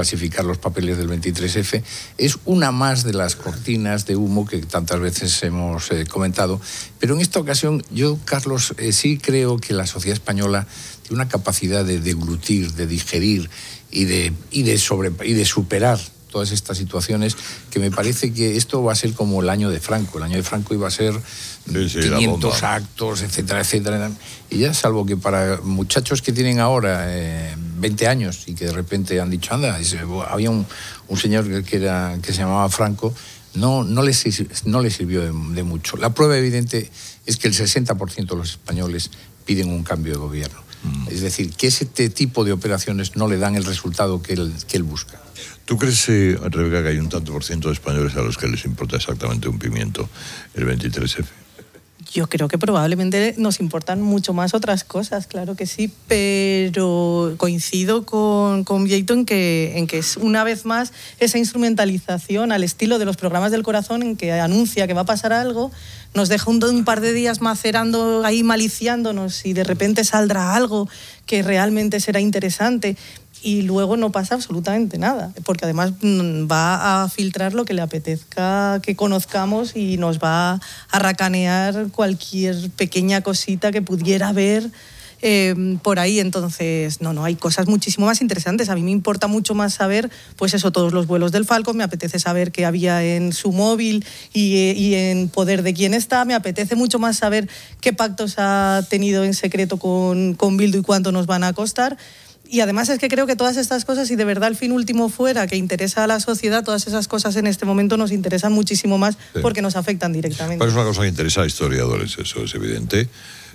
desclasificar los papeles del 23F, es una más de las cortinas de humo que tantas veces hemos comentado. Pero en esta ocasión yo, Carlos, sí creo que la sociedad española tiene una capacidad de deglutir, de digerir y de superar todas estas situaciones, que me parece que esto va a ser como el año de Franco. El año de Franco iba a ser 500 actos, etcétera, etcétera. Y ya, salvo que para muchachos que tienen ahora 20 años y que de repente han dicho, anda, había un señor que se llamaba Franco, no le sirvió de mucho. La prueba evidente es que el 60% de los españoles piden un cambio de gobierno. Es decir, que ese tipo de operaciones no le dan el resultado que él busca. ¿Tú crees, Rebeca, que hay un tanto por ciento de españoles a los que les importa exactamente un pimiento el 23F? Yo creo que probablemente nos importan mucho más otras cosas, claro que sí, pero coincido con Vieito en que es una vez más esa instrumentalización al estilo de los programas del corazón, en que anuncia que va a pasar algo, nos deja un par de días macerando ahí, maliciándonos, y de repente saldrá algo que realmente será interesante. Y luego no pasa absolutamente nada, porque además va a filtrar lo que le apetezca que conozcamos y nos va a racanear cualquier pequeña cosita que pudiera haber por ahí. Entonces, no, hay cosas muchísimo más interesantes. A mí me importa mucho más saber, pues eso, todos los vuelos del Falcon, me apetece saber qué había en su móvil y en poder de quién está, me apetece mucho más saber qué pactos ha tenido en secreto con Bildu y cuánto nos van a costar. Y además es que creo que todas estas cosas, si de verdad el fin último fuera que interesa a la sociedad, todas esas cosas en este momento nos interesan muchísimo más, sí, porque nos afectan directamente. Pero es una cosa que interesa a historiadores, eso es evidente.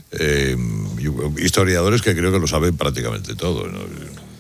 Historiadores que creo que lo saben prácticamente todo, ¿no?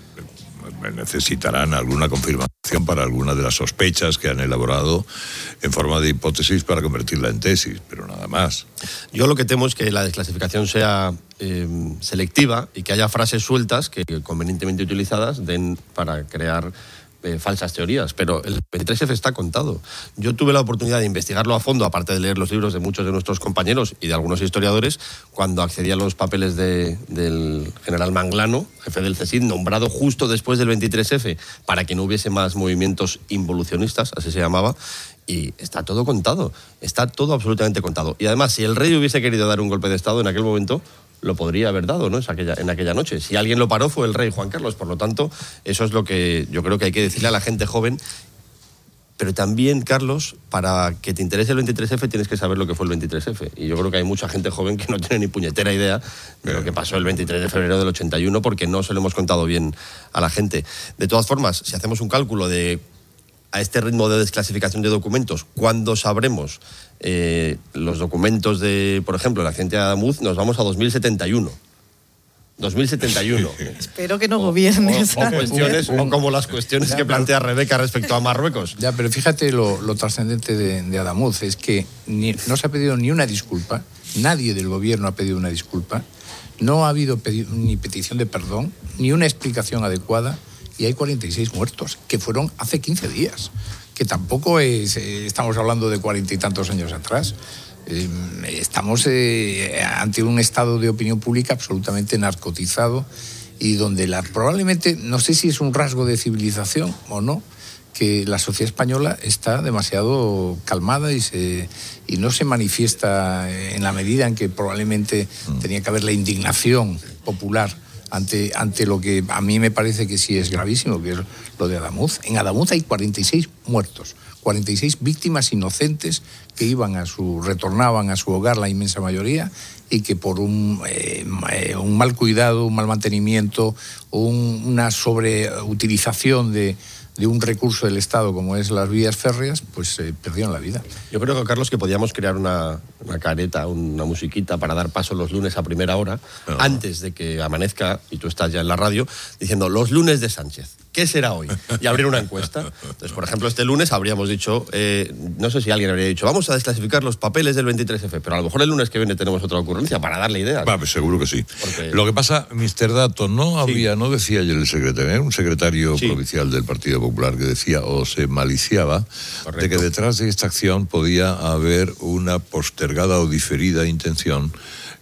Necesitarán alguna confirmación para alguna de las sospechas que han elaborado en forma de hipótesis para convertirla en tesis, pero nada más. Yo lo que temo es que la desclasificación sea selectiva y que haya frases sueltas que, convenientemente utilizadas, den para crear falsas teorías, pero el 23F está contado. Yo tuve la oportunidad de investigarlo a fondo, aparte de leer los libros de muchos de nuestros compañeros y de algunos historiadores, cuando accedí a los papeles del general Manglano, jefe del CSIC, nombrado justo después del 23F, para que no hubiese más movimientos involucionistas, así se llamaba, y está todo contado, está todo absolutamente contado. Y además, si el rey hubiese querido dar un golpe de Estado en aquel momento, lo podría haber dado, ¿no? En aquella noche. Si alguien lo paró fue el rey Juan Carlos. Por lo tanto, eso es lo que yo creo que hay que decirle a la gente joven. Pero también, Carlos, para que te interese el 23F tienes que saber lo que fue el 23F. Y yo creo que hay mucha gente joven que no tiene ni puñetera idea de lo que pasó el 23 de febrero del 81, porque no se lo hemos contado bien a la gente. De todas formas, si hacemos un cálculo de a este ritmo de desclasificación de documentos, ¿cuándo sabremos los documentos de, por ejemplo, el accidente de Adamuz? Nos vamos a 2071. 2071. Espero que no gobiernes. O como las cuestiones que plantea Rebeca respecto a Marruecos. Ya, pero fíjate lo trascendente de Adamuz, es que no se ha pedido ni una disculpa, nadie del gobierno ha pedido una disculpa, no ha habido ni petición de perdón, ni una explicación adecuada, y hay 46 muertos, que fueron hace 15 días, que tampoco estamos hablando de 40 y tantos años atrás. Estamos ante un estado de opinión pública absolutamente narcotizado y donde probablemente, no sé si es un rasgo de civilización o no, que la sociedad española está demasiado calmada y no se manifiesta en la medida en que probablemente tenía que haber la indignación popular ante lo que a mí me parece que sí es gravísimo, que es lo de Adamuz. En Adamuz hay 46 muertos, 46 víctimas inocentes que retornaban a su hogar, la inmensa mayoría, y que por un mal cuidado, un mal mantenimiento, una sobreutilización de un recurso del Estado como es las vías férreas, pues perdieron la vida. Yo creo, Carlos, que podíamos crear una careta, una musiquita para dar paso los lunes a primera hora, antes de que amanezca, y tú estás ya en la radio, diciendo los lunes de Sánchez. ¿Qué será hoy? Y abrir una encuesta. Entonces, por ejemplo, este lunes habríamos dicho, no sé si alguien habría dicho, vamos a desclasificar los papeles del 23F, pero a lo mejor el lunes que viene tenemos otra ocurrencia para darle ideas. Pues seguro que sí. Porque... Lo que pasa, Mr. Dato, no decía ayer el secretario, un secretario provincial del Partido Popular que decía, o se maliciaba, de que detrás de esta acción podía haber una postergada o diferida intención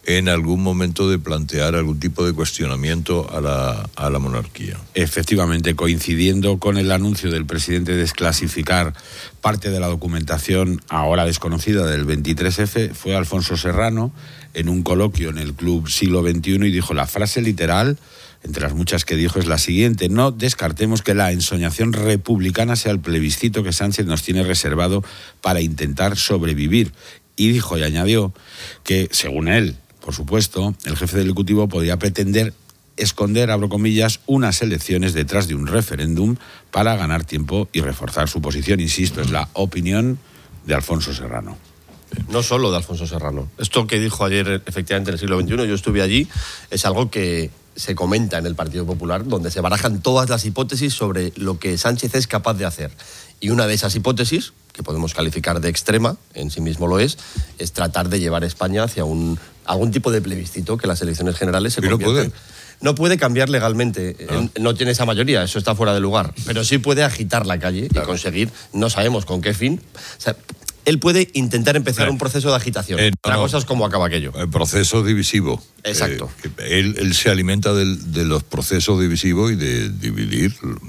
en algún momento de plantear algún tipo de cuestionamiento a la monarquía. Efectivamente, coincidiendo con el anuncio del presidente de desclasificar parte de la documentación ahora desconocida del 23F, fue Alfonso Serrano en un coloquio en el Club Siglo XXI y dijo: la frase literal, entre las muchas que dijo, es la siguiente: no descartemos que la ensoñación republicana sea el plebiscito que Sánchez nos tiene reservado para intentar sobrevivir. Y dijo y añadió que, según él, por supuesto, el jefe del Ejecutivo podría pretender esconder, abro comillas, unas elecciones detrás de un referéndum para ganar tiempo y reforzar su posición. Insisto, es la opinión de Alfonso Serrano. No solo de Alfonso Serrano. Esto que dijo ayer, efectivamente, en el Siglo XXI, yo estuve allí, es algo que se comenta en el Partido Popular, donde se barajan todas las hipótesis sobre lo que Sánchez es capaz de hacer. Y una de esas hipótesis, que podemos calificar de extrema, en sí mismo lo es tratar de llevar a España hacia algún tipo de plebiscito, que las elecciones generales se conviertan. No puede cambiar legalmente, no tiene esa mayoría, eso está fuera de lugar, pero sí puede agitar la calle y conseguir, no sabemos con qué fin. O sea, él puede intentar empezar un proceso de agitación. Otra cosa es cómo acaba aquello. El proceso divisivo. Exacto. Él se alimenta de los procesos divisivos y de dividir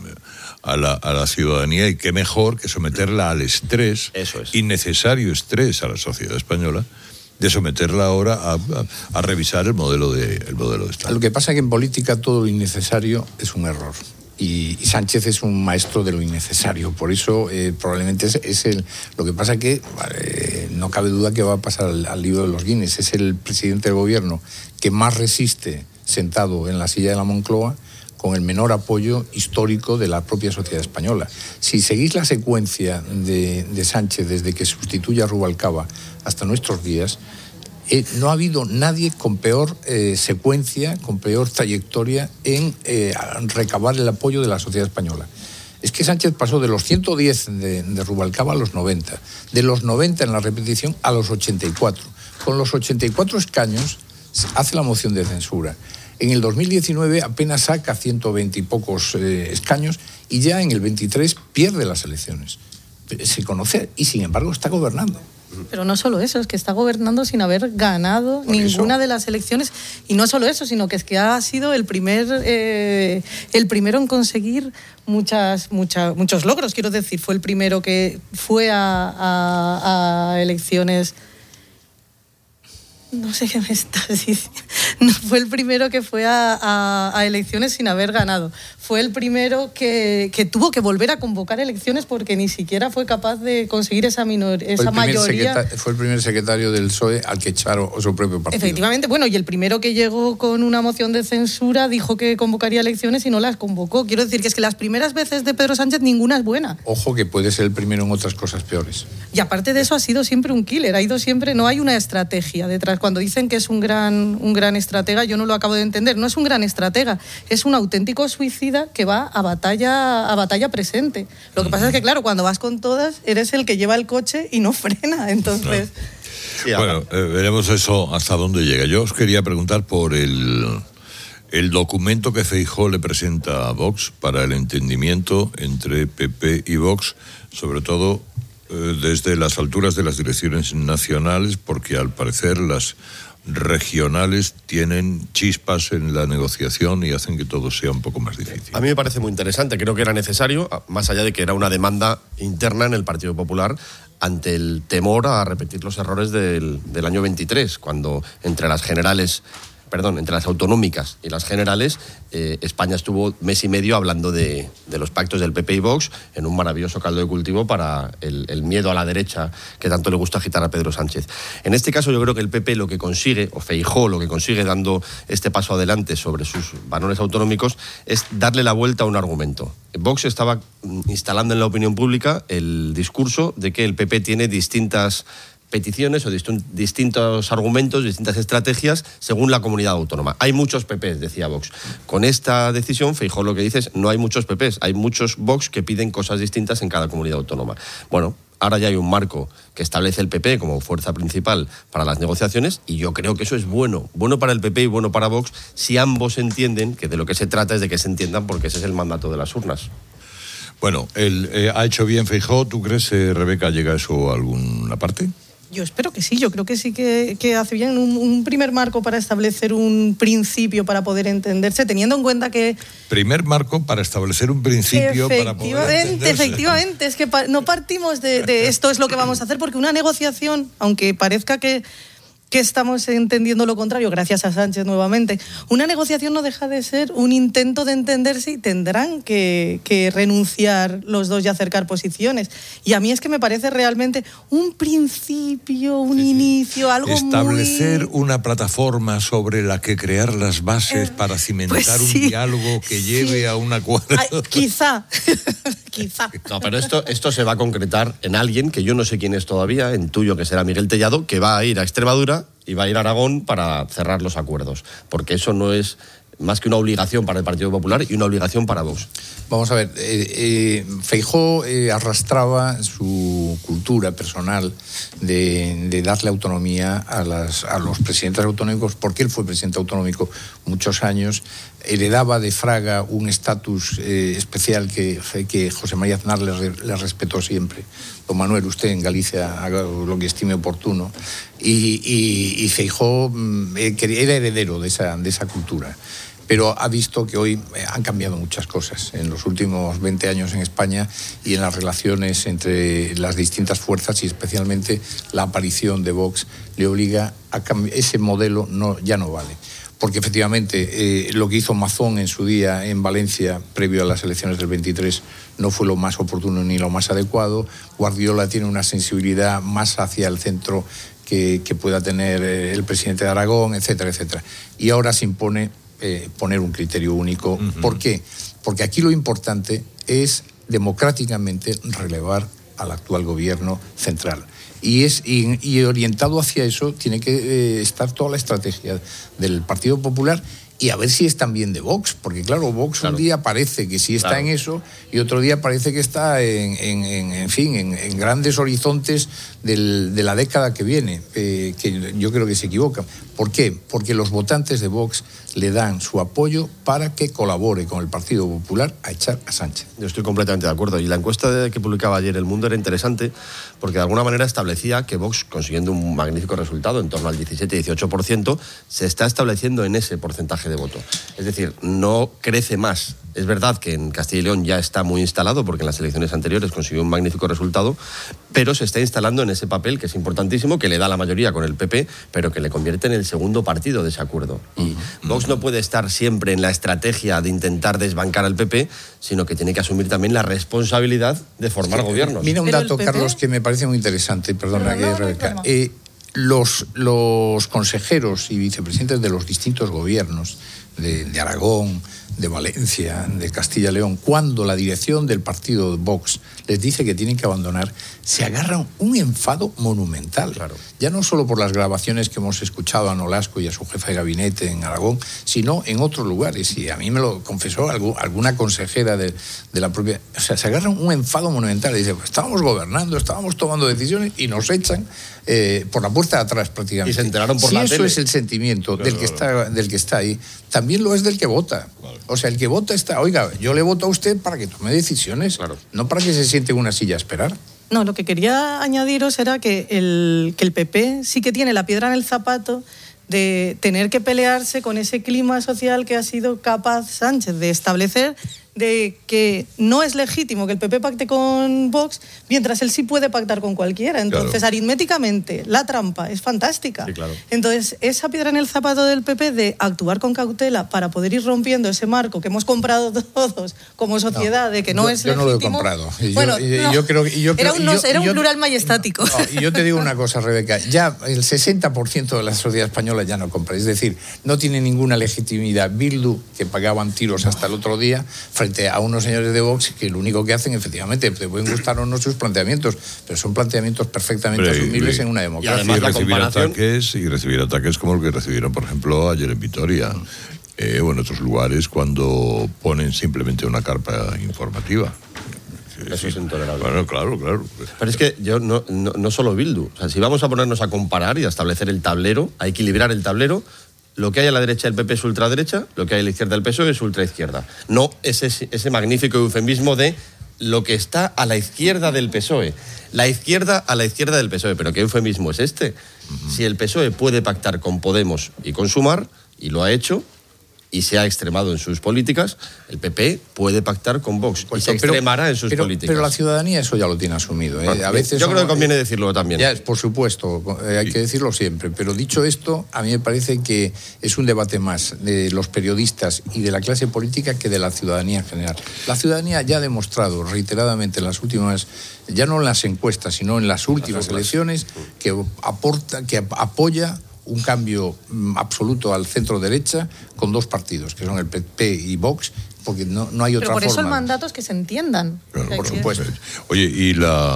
a la ciudadanía, y qué mejor que someterla al estrés, innecesario estrés a la sociedad española, de someterla ahora a revisar el modelo de Estado. Lo que pasa es que en política todo lo innecesario es un error. Y Sánchez es un maestro de lo innecesario, por eso probablemente lo que pasa es que no cabe duda que va a pasar al libro de los Guinness. Es el presidente del gobierno que más resiste sentado en la silla de la Moncloa, con el menor apoyo histórico de la propia sociedad española. Si seguís la secuencia de Sánchez desde que sustituye a Rubalcaba hasta nuestros días, no ha habido nadie con peor secuencia, con peor trayectoria en recabar el apoyo de la sociedad española. Es que Sánchez pasó de los 110 de Rubalcaba a los 90, de los 90 en la repetición a los 84. Con los 84 escaños hace la moción de censura. En el 2019 apenas saca 120 y pocos escaños y ya en el 23 pierde las elecciones. Se conoce y sin embargo está gobernando. Pero no solo eso, es que está gobernando sin haber ganado ninguna de las elecciones. Y no solo eso, sino que es que ha sido el primero en conseguir muchos logros. Quiero decir, fue el primero que fue a elecciones. No sé qué me estás diciendo. No fue el primero que fue a elecciones sin haber ganado. Fue el primero que tuvo que volver a convocar elecciones porque ni siquiera fue capaz de conseguir esa mayoría. Fue el primer secretario del PSOE al que echaron su propio partido. Efectivamente, bueno, y el primero que llegó con una moción de censura dijo que convocaría elecciones y no las convocó. Quiero decir que es que las primeras veces de Pedro Sánchez ninguna es buena. Ojo que puede ser el primero en otras cosas peores. Y aparte de eso ha sido siempre un killer, ha ido siempre, no hay una estrategia detrás. Cuando dicen que es un gran estratega, yo no lo acabo de entender. No es un gran estratega, es un auténtico suicida que va a batalla presente. Lo que pasa es que, claro, cuando vas con todas, eres el que lleva el coche y no frena, entonces... Sí, bueno, veremos eso hasta dónde llega. Yo os quería preguntar por el documento que Feijóo le presenta a Vox para el entendimiento entre PP y Vox, sobre todo desde las alturas de las direcciones nacionales, porque al parecer las regionales tienen chispas en la negociación y hacen que todo sea un poco más difícil. A mí me parece muy interesante, creo que era necesario, más allá de que era una demanda interna en el Partido Popular ante el temor a repetir los errores del año 23, cuando entre las autonómicas y las generales, España estuvo mes y medio hablando de los pactos del PP y Vox en un maravilloso caldo de cultivo para el miedo a la derecha que tanto le gusta agitar a Pedro Sánchez. En este caso yo creo que el PP lo que consigue, o Feijóo lo que consigue dando este paso adelante sobre sus valores autonómicos, es darle la vuelta a un argumento. Vox estaba instalando en la opinión pública el discurso de que el PP tiene distintas peticiones o distintos argumentos, distintas estrategias según la comunidad autónoma. Hay muchos PPs, decía Vox. Con esta decisión, Feijóo lo que dice es no hay muchos PPs, hay muchos Vox que piden cosas distintas en cada comunidad autónoma. Bueno, ahora ya hay un marco que establece el PP como fuerza principal para las negociaciones y yo creo que eso es bueno para el PP y bueno para Vox si ambos entienden que de lo que se trata es de que se entiendan porque ese es el mandato de las urnas. Bueno, ha hecho bien Feijóo. ¿Tú crees, Rebeca, llega eso a alguna parte? Yo espero que sí, yo creo que sí que hace bien un primer marco para establecer un principio para poder entenderse, teniendo en cuenta que... Primer marco para establecer un principio para poder entenderse. Efectivamente, es que no partimos de esto es lo que vamos a hacer, porque una negociación, aunque parezca que estamos entendiendo lo contrario, gracias a Sánchez nuevamente, una negociación no deja de ser un intento de entenderse y tendrán que renunciar los dos y acercar posiciones. Y a mí es que me parece realmente un principio, un inicio, algo establecer una plataforma sobre la que crear las bases para cimentar un diálogo que lleve a un acuerdo. Quizá. No, pero esto se va a concretar en alguien que yo no sé quién es todavía, intuyo que será Miguel Tellado, que va a ir a Extremadura y va a ir a Aragón para cerrar los acuerdos, porque eso no es más que una obligación para el Partido Popular y una obligación para Vox. Vamos a ver, Feijóo arrastraba su cultura personal de darle autonomía a los presidentes autonómicos, porque él fue presidente autonómico muchos años, heredaba de Fraga un estatus especial que José María Aznar le respetó siempre. Don Manuel, usted en Galicia haga lo que estime oportuno. Y Feijóo era heredero de esa cultura. Pero ha visto que hoy han cambiado muchas cosas en los últimos 20 años en España y en las relaciones entre las distintas fuerzas, y especialmente la aparición de Vox le obliga a cambiar. Ese modelo ya no vale. Porque efectivamente lo que hizo Mazón en su día en Valencia, previo a las elecciones del 23, no fue lo más oportuno ni lo más adecuado. Guardiola tiene una sensibilidad más hacia el centro que pueda tener el presidente de Aragón, etcétera, etcétera. Y ahora se impone poner un criterio único. Uh-huh. ¿Por qué? Porque aquí lo importante es democráticamente relevar al actual gobierno central. Y orientado hacia eso tiene que estar toda la estrategia del Partido Popular, y a ver si es también de Vox, porque claro, Vox un día parece que sí está en eso y otro día parece que está en grandes horizontes de la década que viene, que yo creo que se equivocan. ¿Por qué? Porque los votantes de Vox le dan su apoyo para que colabore con el Partido Popular a echar a Sánchez. Yo estoy completamente de acuerdo. Y la encuesta que publicaba ayer El Mundo era interesante porque de alguna manera establecía que Vox, consiguiendo un magnífico resultado, en torno al 17-18%, se está estableciendo en ese porcentaje de voto. Es decir, no crece más. Es verdad que en Castilla y León ya está muy instalado, porque en las elecciones anteriores consiguió un magnífico resultado, pero se está instalando en ese papel que es importantísimo, que le da la mayoría con el PP, pero que le convierte en el segundo partido de ese acuerdo. Y Vox no puede estar siempre en la estrategia de intentar desbancar al PP, sino que tiene que asumir también la responsabilidad de formar gobiernos. Mira un dato, Carlos, que me parece muy interesante, perdona, Rebeca. Los consejeros y vicepresidentes de los distintos gobiernos de Aragón, de Valencia, de Castilla y León, cuando la dirección del partido Vox les dice que tienen que abandonar, se agarran un enfado monumental. Claro. Ya no solo por las grabaciones que hemos escuchado a Nolasco y a su jefe de gabinete en Aragón, sino en otros lugares. Y a mí me lo confesó alguna consejera de la propia... O sea, se agarran un enfado monumental. Y dicen, pues, estábamos gobernando, estábamos tomando decisiones y nos echan por la puerta de atrás prácticamente. Y se enteraron por la tele. Si eso es el sentimiento del que está ahí, también lo es del que vota. Claro. O sea, el que vota está, oiga, yo le voto a usted para que tome decisiones, no para que se siente en una silla a esperar. No, lo que quería añadiros era que el PP sí que tiene la piedra en el zapato de tener que pelearse con ese clima social que ha sido capaz Sánchez de establecer, de que no es legítimo que el PP pacte con Vox, mientras él sí puede pactar con cualquiera. Entonces, aritméticamente, la trampa es fantástica. Sí, claro. Entonces, esa piedra en el zapato del PP de actuar con cautela para poder ir rompiendo ese marco que hemos comprado todos como sociedad, de que no es legítimo. Yo no lo he comprado. Era un plural majestático. Y yo te digo una cosa, Rebeca, ya el 60% de la sociedad española ya no compra. Es decir, no tiene ninguna legitimidad Bildu, que pagaban tiros hasta el otro día, frente a unos señores de Vox que lo único que hacen, efectivamente, te pueden gustar o no sus planteamientos, pero son planteamientos perfectamente asumibles en una democracia. Y además recibir ataques como el que recibieron, por ejemplo, ayer en Vitoria, o en otros lugares, cuando ponen simplemente una carpa informativa. Eso es intolerable. Bueno, claro. Pero es que yo no solo Bildu. O sea, si vamos a ponernos a comparar y a establecer el tablero, a equilibrar el tablero, lo que hay a la derecha del PP es ultraderecha, lo que hay a la izquierda del PSOE es ultraizquierda. No ese magnífico eufemismo de lo que está a la izquierda del PSOE. La izquierda a la izquierda del PSOE. ¿Pero qué eufemismo es este? Si el PSOE puede pactar con Podemos y con Sumar, y lo ha hecho, y se ha extremado en sus políticas, el PP puede pactar con Vox y se extremará en sus políticas. Pero la ciudadanía eso ya lo tiene asumido. A veces yo creo que conviene decirlo también. Ya, por supuesto, hay que decirlo siempre. Pero dicho esto, a mí me parece que es un debate más de los periodistas y de la clase política que de la ciudadanía en general. La ciudadanía ya ha demostrado reiteradamente en las últimas, ya no en las encuestas, sino en las últimas elecciones, que apoya un cambio absoluto al centro-derecha con dos partidos, que son el PP y Vox, porque no hay otra forma. Pero por eso el mandato es que se entiendan. Claro, por supuesto. Oye, y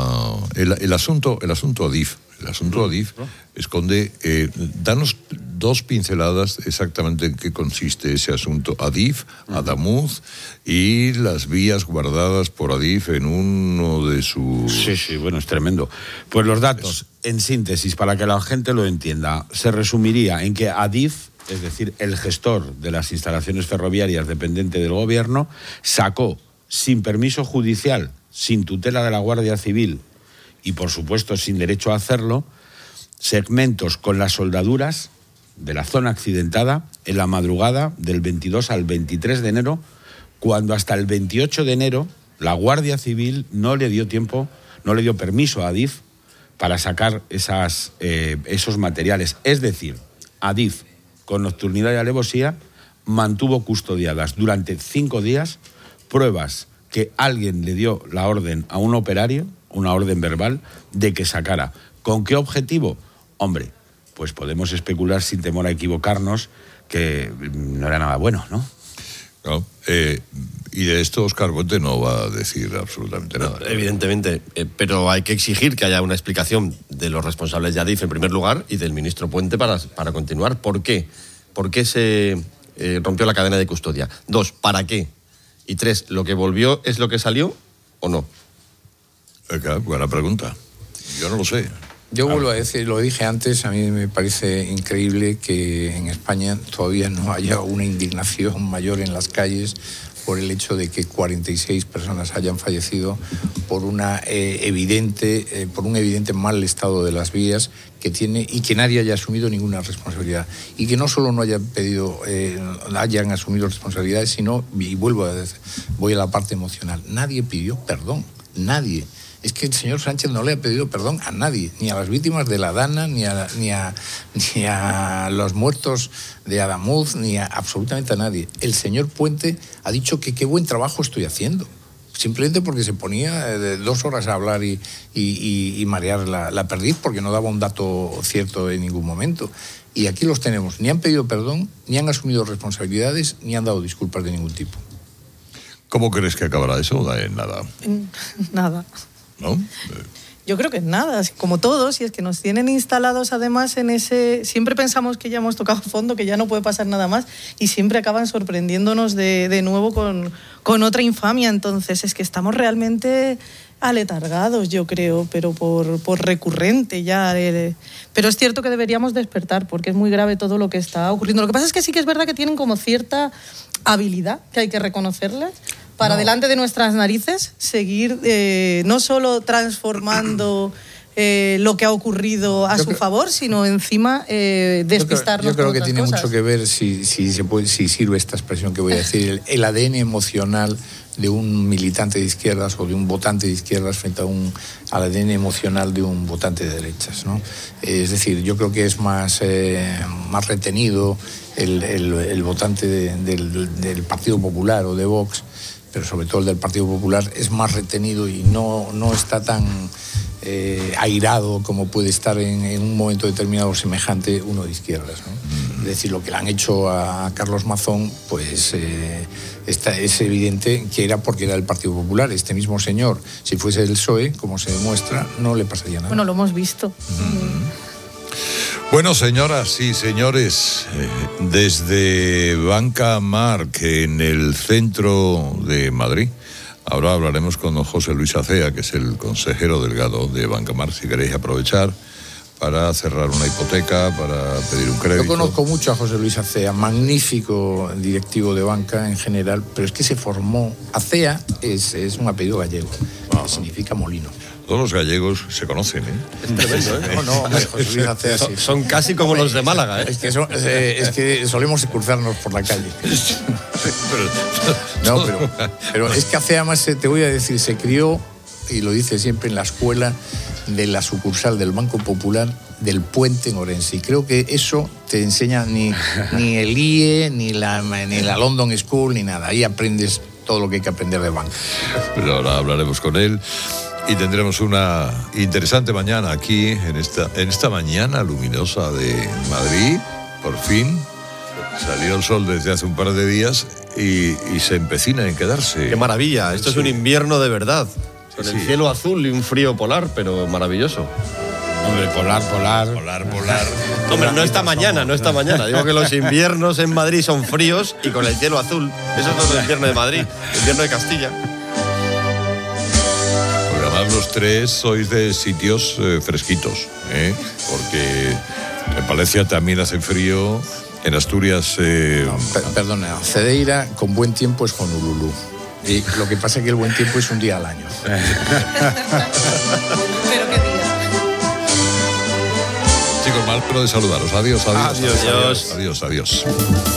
el asunto ADIF. El asunto ADIF esconde... danos dos pinceladas exactamente en qué consiste ese asunto ADIF, Adamuz, y las vías guardadas por ADIF en uno de sus... Sí, bueno, es tremendo. Pues los datos, en síntesis, para que la gente lo entienda, se resumiría en que ADIF, es decir, el gestor de las instalaciones ferroviarias dependiente del gobierno, sacó, sin permiso judicial, sin tutela de la Guardia Civil y, por supuesto, sin derecho a hacerlo, segmentos con las soldaduras de la zona accidentada en la madrugada del 22 al 23 de enero, cuando hasta el 28 de enero la Guardia Civil no le dio permiso a ADIF para sacar esos materiales. Es decir, ADIF, con nocturnidad y alevosía, mantuvo custodiadas durante 5 días pruebas que alguien le dio la orden a un operario, una orden verbal, de que sacara. ¿Con qué objetivo? Hombre, pues podemos especular sin temor a equivocarnos que no era nada bueno, ¿no? No, y de esto Óscar Bonte no va a decir absolutamente nada. Evidentemente, pero hay que exigir que haya una explicación de los responsables de ADIF en primer lugar y del ministro Puente para continuar. ¿Por qué? ¿Por qué se rompió la cadena de custodia? 2, ¿para qué? Y 3, ¿lo que volvió es lo que salió o no? Buena pregunta. Yo no lo sé. Yo vuelvo a decir, lo dije antes, a mí me parece increíble que en España todavía no haya una indignación mayor en las calles por el hecho de que 46 personas hayan fallecido por un evidente mal estado de las vías que tiene y que nadie haya asumido ninguna responsabilidad. Y que no solo no hayan asumido responsabilidades, sino, y voy a la parte emocional, nadie pidió perdón, nadie. Es que el señor Sánchez no le ha pedido perdón a nadie, ni a las víctimas de la Dana, ni a los muertos de Adamuz, ni a absolutamente a nadie. El señor Puente ha dicho que qué buen trabajo estoy haciendo, simplemente porque se ponía 2 horas a hablar y marear la perdiz, porque no daba un dato cierto en ningún momento. Y aquí los tenemos, ni han pedido perdón, ni han asumido responsabilidades, ni han dado disculpas de ningún tipo. ¿Cómo crees que acabará eso? Nada. Nada. ¿No? Yo creo que nada, como todos, y es que nos tienen instalados además en ese... Siempre pensamos que ya hemos tocado fondo, que ya no puede pasar nada más, y siempre acaban sorprendiéndonos de nuevo con otra infamia. Entonces es que estamos realmente aletargados, yo creo, pero por recurrente ya. Pero es cierto que deberíamos despertar, porque es muy grave todo lo que está ocurriendo. Lo que pasa es que sí que es verdad que tienen como cierta habilidad, que hay que reconocerles, para delante de nuestras narices seguir no solo transformando lo que ha ocurrido a su favor, sino encima despistarnos. Yo creo que tiene cosas. mucho que ver si sirve esta expresión que voy a decir, el ADN emocional de un militante de izquierdas o de un votante de izquierdas frente al ADN emocional de un votante de derechas, ¿no? Es decir, yo creo que es más retenido el votante del Partido Popular o de Vox, pero sobre todo el del Partido Popular es más retenido y no está tan airado como puede estar en un momento determinado semejante uno de izquierdas, ¿no? Es decir, lo que le han hecho a Carlos Mazón, pues es evidente que era porque era el Partido Popular. Este mismo señor, si fuese el PSOE, como se demuestra, no le pasaría nada. Bueno, lo hemos visto. Bueno, señoras y señores, desde Banca Marc, en el centro de Madrid, ahora hablaremos con don José Luis Acea, que es el consejero delegado de Banca Marc. Si queréis aprovechar para cerrar una hipoteca, para pedir un crédito. Yo conozco mucho a José Luis Acea, magnífico directivo de banca en general, pero es que se formó... Acea es un apellido gallego, que significa molino. Todos los gallegos se conocen, ¿eh? Es tremendo, ¿eh? No, hombre, José Luis Acea sí. Son casi como los de Málaga, ¿eh? Es que solemos cruzarnos por la calle. No, pero es que Acea, más te voy a decir, se crió, y lo dice siempre, en la escuela de la sucursal del Banco Popular del Puente en Orense. Y creo que eso te enseña ni el IE, ni la London School, ni nada. Ahí aprendes todo lo que hay que aprender de banca. Pero ahora hablaremos con él. Y tendremos una interesante mañana aquí, en esta mañana luminosa de Madrid. Por fin salió el sol desde hace un par de días y se empecina en quedarse. ¡Qué maravilla! Esto es un invierno de verdad. Con el cielo azul y un frío polar, pero maravilloso. Hombre, polar. Hombre, no esta mañana. Digo que los inviernos en Madrid son fríos y con el cielo azul. Eso es el invierno de Madrid, el invierno de Castilla. Los tres sois de sitios fresquitos, porque en Palencia también hace frío, en Asturias... Perdona, Cedeira con buen tiempo es Honolulu. Y lo que pasa es que el buen tiempo es un día al año. Pero qué día. Chicos, mal pero de saludaros. Adiós.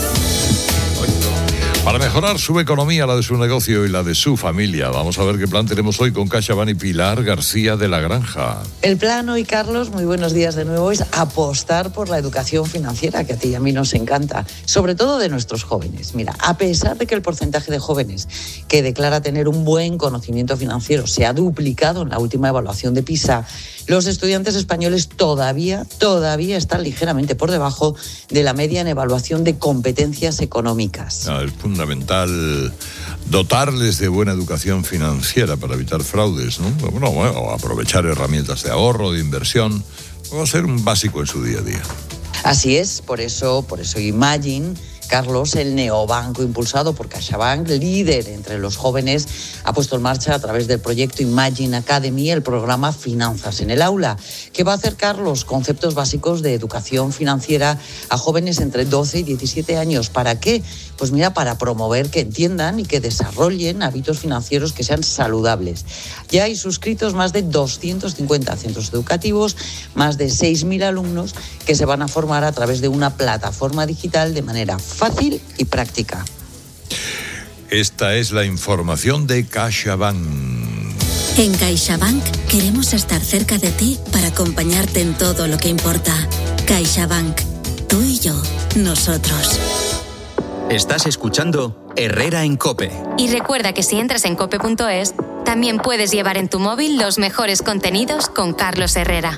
Para mejorar su economía, la de su negocio y la de su familia, vamos a ver qué plan tenemos hoy con CaixaBank y Pilar García de la Granja. El plan hoy, Carlos, muy buenos días de nuevo, es apostar por la educación financiera, que a ti y a mí nos encanta, sobre todo de nuestros jóvenes. Mira, a pesar de que el porcentaje de jóvenes que declara tener un buen conocimiento financiero se ha duplicado en la última evaluación de PISA, los estudiantes españoles todavía están ligeramente por debajo de la media en evaluación de competencias económicas. Es fundamental dotarles de buena educación financiera para evitar fraudes, ¿no? Bueno, aprovechar herramientas de ahorro, de inversión, va a ser un básico en su día a día. Así es, por eso Imagine, Carlos, el neobanco impulsado por CaixaBank, líder entre los jóvenes, ha puesto en marcha a través del proyecto Imagine Academy el programa Finanzas en el Aula, que va a acercar los conceptos básicos de educación financiera a jóvenes entre 12 y 17 años. ¿Para qué? Pues mira, para promover que entiendan y que desarrollen hábitos financieros que sean saludables. Ya hay suscritos más de 250 centros educativos, más de 6.000 alumnos que se van a formar a través de una plataforma digital de manera fácil y práctica. Esta es la información de CaixaBank. En CaixaBank queremos estar cerca de ti para acompañarte en todo lo que importa. CaixaBank, tú y yo, nosotros. Estás escuchando Herrera en COPE. Y recuerda que si entras en cope.es, también puedes llevar en tu móvil los mejores contenidos con Carlos Herrera.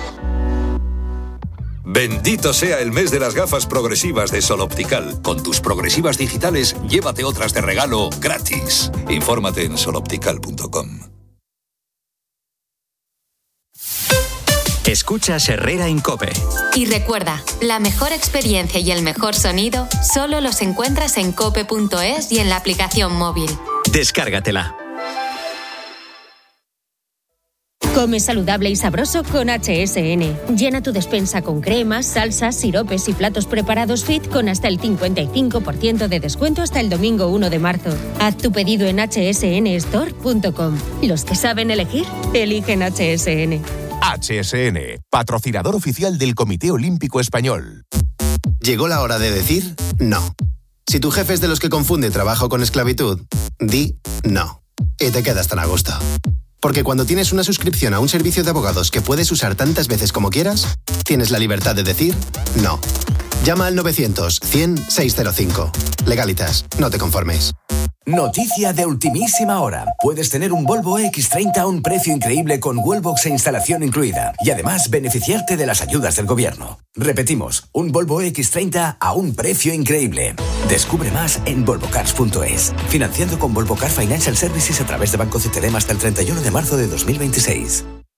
Bendito sea el mes de las gafas progresivas de Sol Optical. Con tus progresivas digitales, llévate otras de regalo gratis. Infórmate en soloptical.com. Escuchas Herrera en COPE. Y recuerda, la mejor experiencia y el mejor sonido solo los encuentras en cope.es y en la aplicación móvil. Descárgatela. Come saludable y sabroso con HSN. Llena tu despensa con cremas, salsas, siropes y platos preparados fit con hasta el 55% de descuento hasta el domingo 1 de marzo. Haz tu pedido en hsnstore.com. Los que saben elegir, eligen HSN. HSN, patrocinador oficial del Comité Olímpico Español. Llegó la hora de decir no. Si tu jefe es de los que confunde trabajo con esclavitud, di no. Y te quedas tan a gusto. Porque cuando tienes una suscripción a un servicio de abogados que puedes usar tantas veces como quieras, tienes la libertad de decir no. Llama al 900-100-605. Legalitas, no te conformes. Noticia de ultimísima hora. Puedes tener un Volvo X30 a un precio increíble con Wallbox e instalación incluida. Y además beneficiarte de las ayudas del gobierno. Repetimos, un Volvo X30 a un precio increíble. Descubre más en volvocars.es. Financiando con Volvo Car Financial Services a través de Banco CTLM hasta el 31 de marzo de 2026.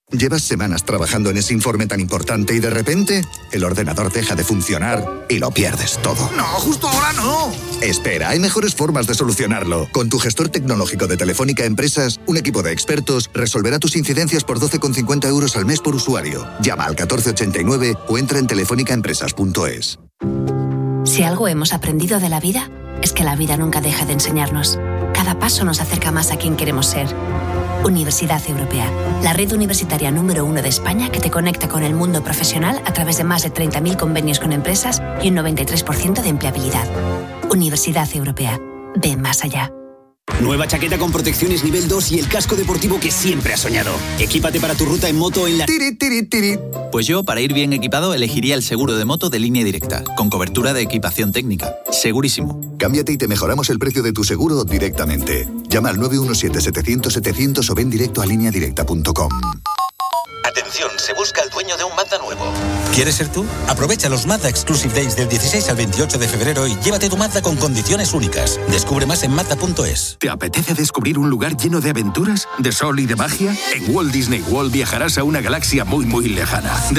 Llevas semanas trabajando en ese informe tan importante y de repente el ordenador deja de funcionar y lo pierdes todo. No, justo ahora no. Espera, hay mejores formas de solucionarlo. Con tu gestor tecnológico de Telefónica Empresas, un equipo de expertos resolverá tus incidencias por 12,50 € al mes por usuario. Llama al 1489 o entra en telefónicaempresas.es. Si algo hemos aprendido de la vida, es que la vida nunca deja de enseñarnos. Cada paso nos acerca más a quien queremos ser. Universidad Europea, la red universitaria número 1 de España que te conecta con el mundo profesional a través de más de 30.000 convenios con empresas y un 93% de empleabilidad. Universidad Europea, ve más allá. Nueva chaqueta con protecciones nivel 2 y el casco deportivo que siempre has soñado. Equípate para tu ruta en moto en la... Pues yo, para ir bien equipado, elegiría el seguro de moto de Línea Directa, con cobertura de equipación técnica. Segurísimo. Cámbiate y te mejoramos el precio de tu seguro directamente. Llama al 917-700-700 o ven directo a lineadirecta.com. Atención, se busca el dueño de un Mazda nuevo. ¿Quieres ser tú? Aprovecha los Mazda Exclusive Days del 16 al 28 de febrero y llévate tu Mazda con condiciones únicas. Descubre más en Mazda.es. ¿Te apetece descubrir un lugar lleno de aventuras, de sol y de magia? En Walt Disney World viajarás a una galaxia muy, muy lejana.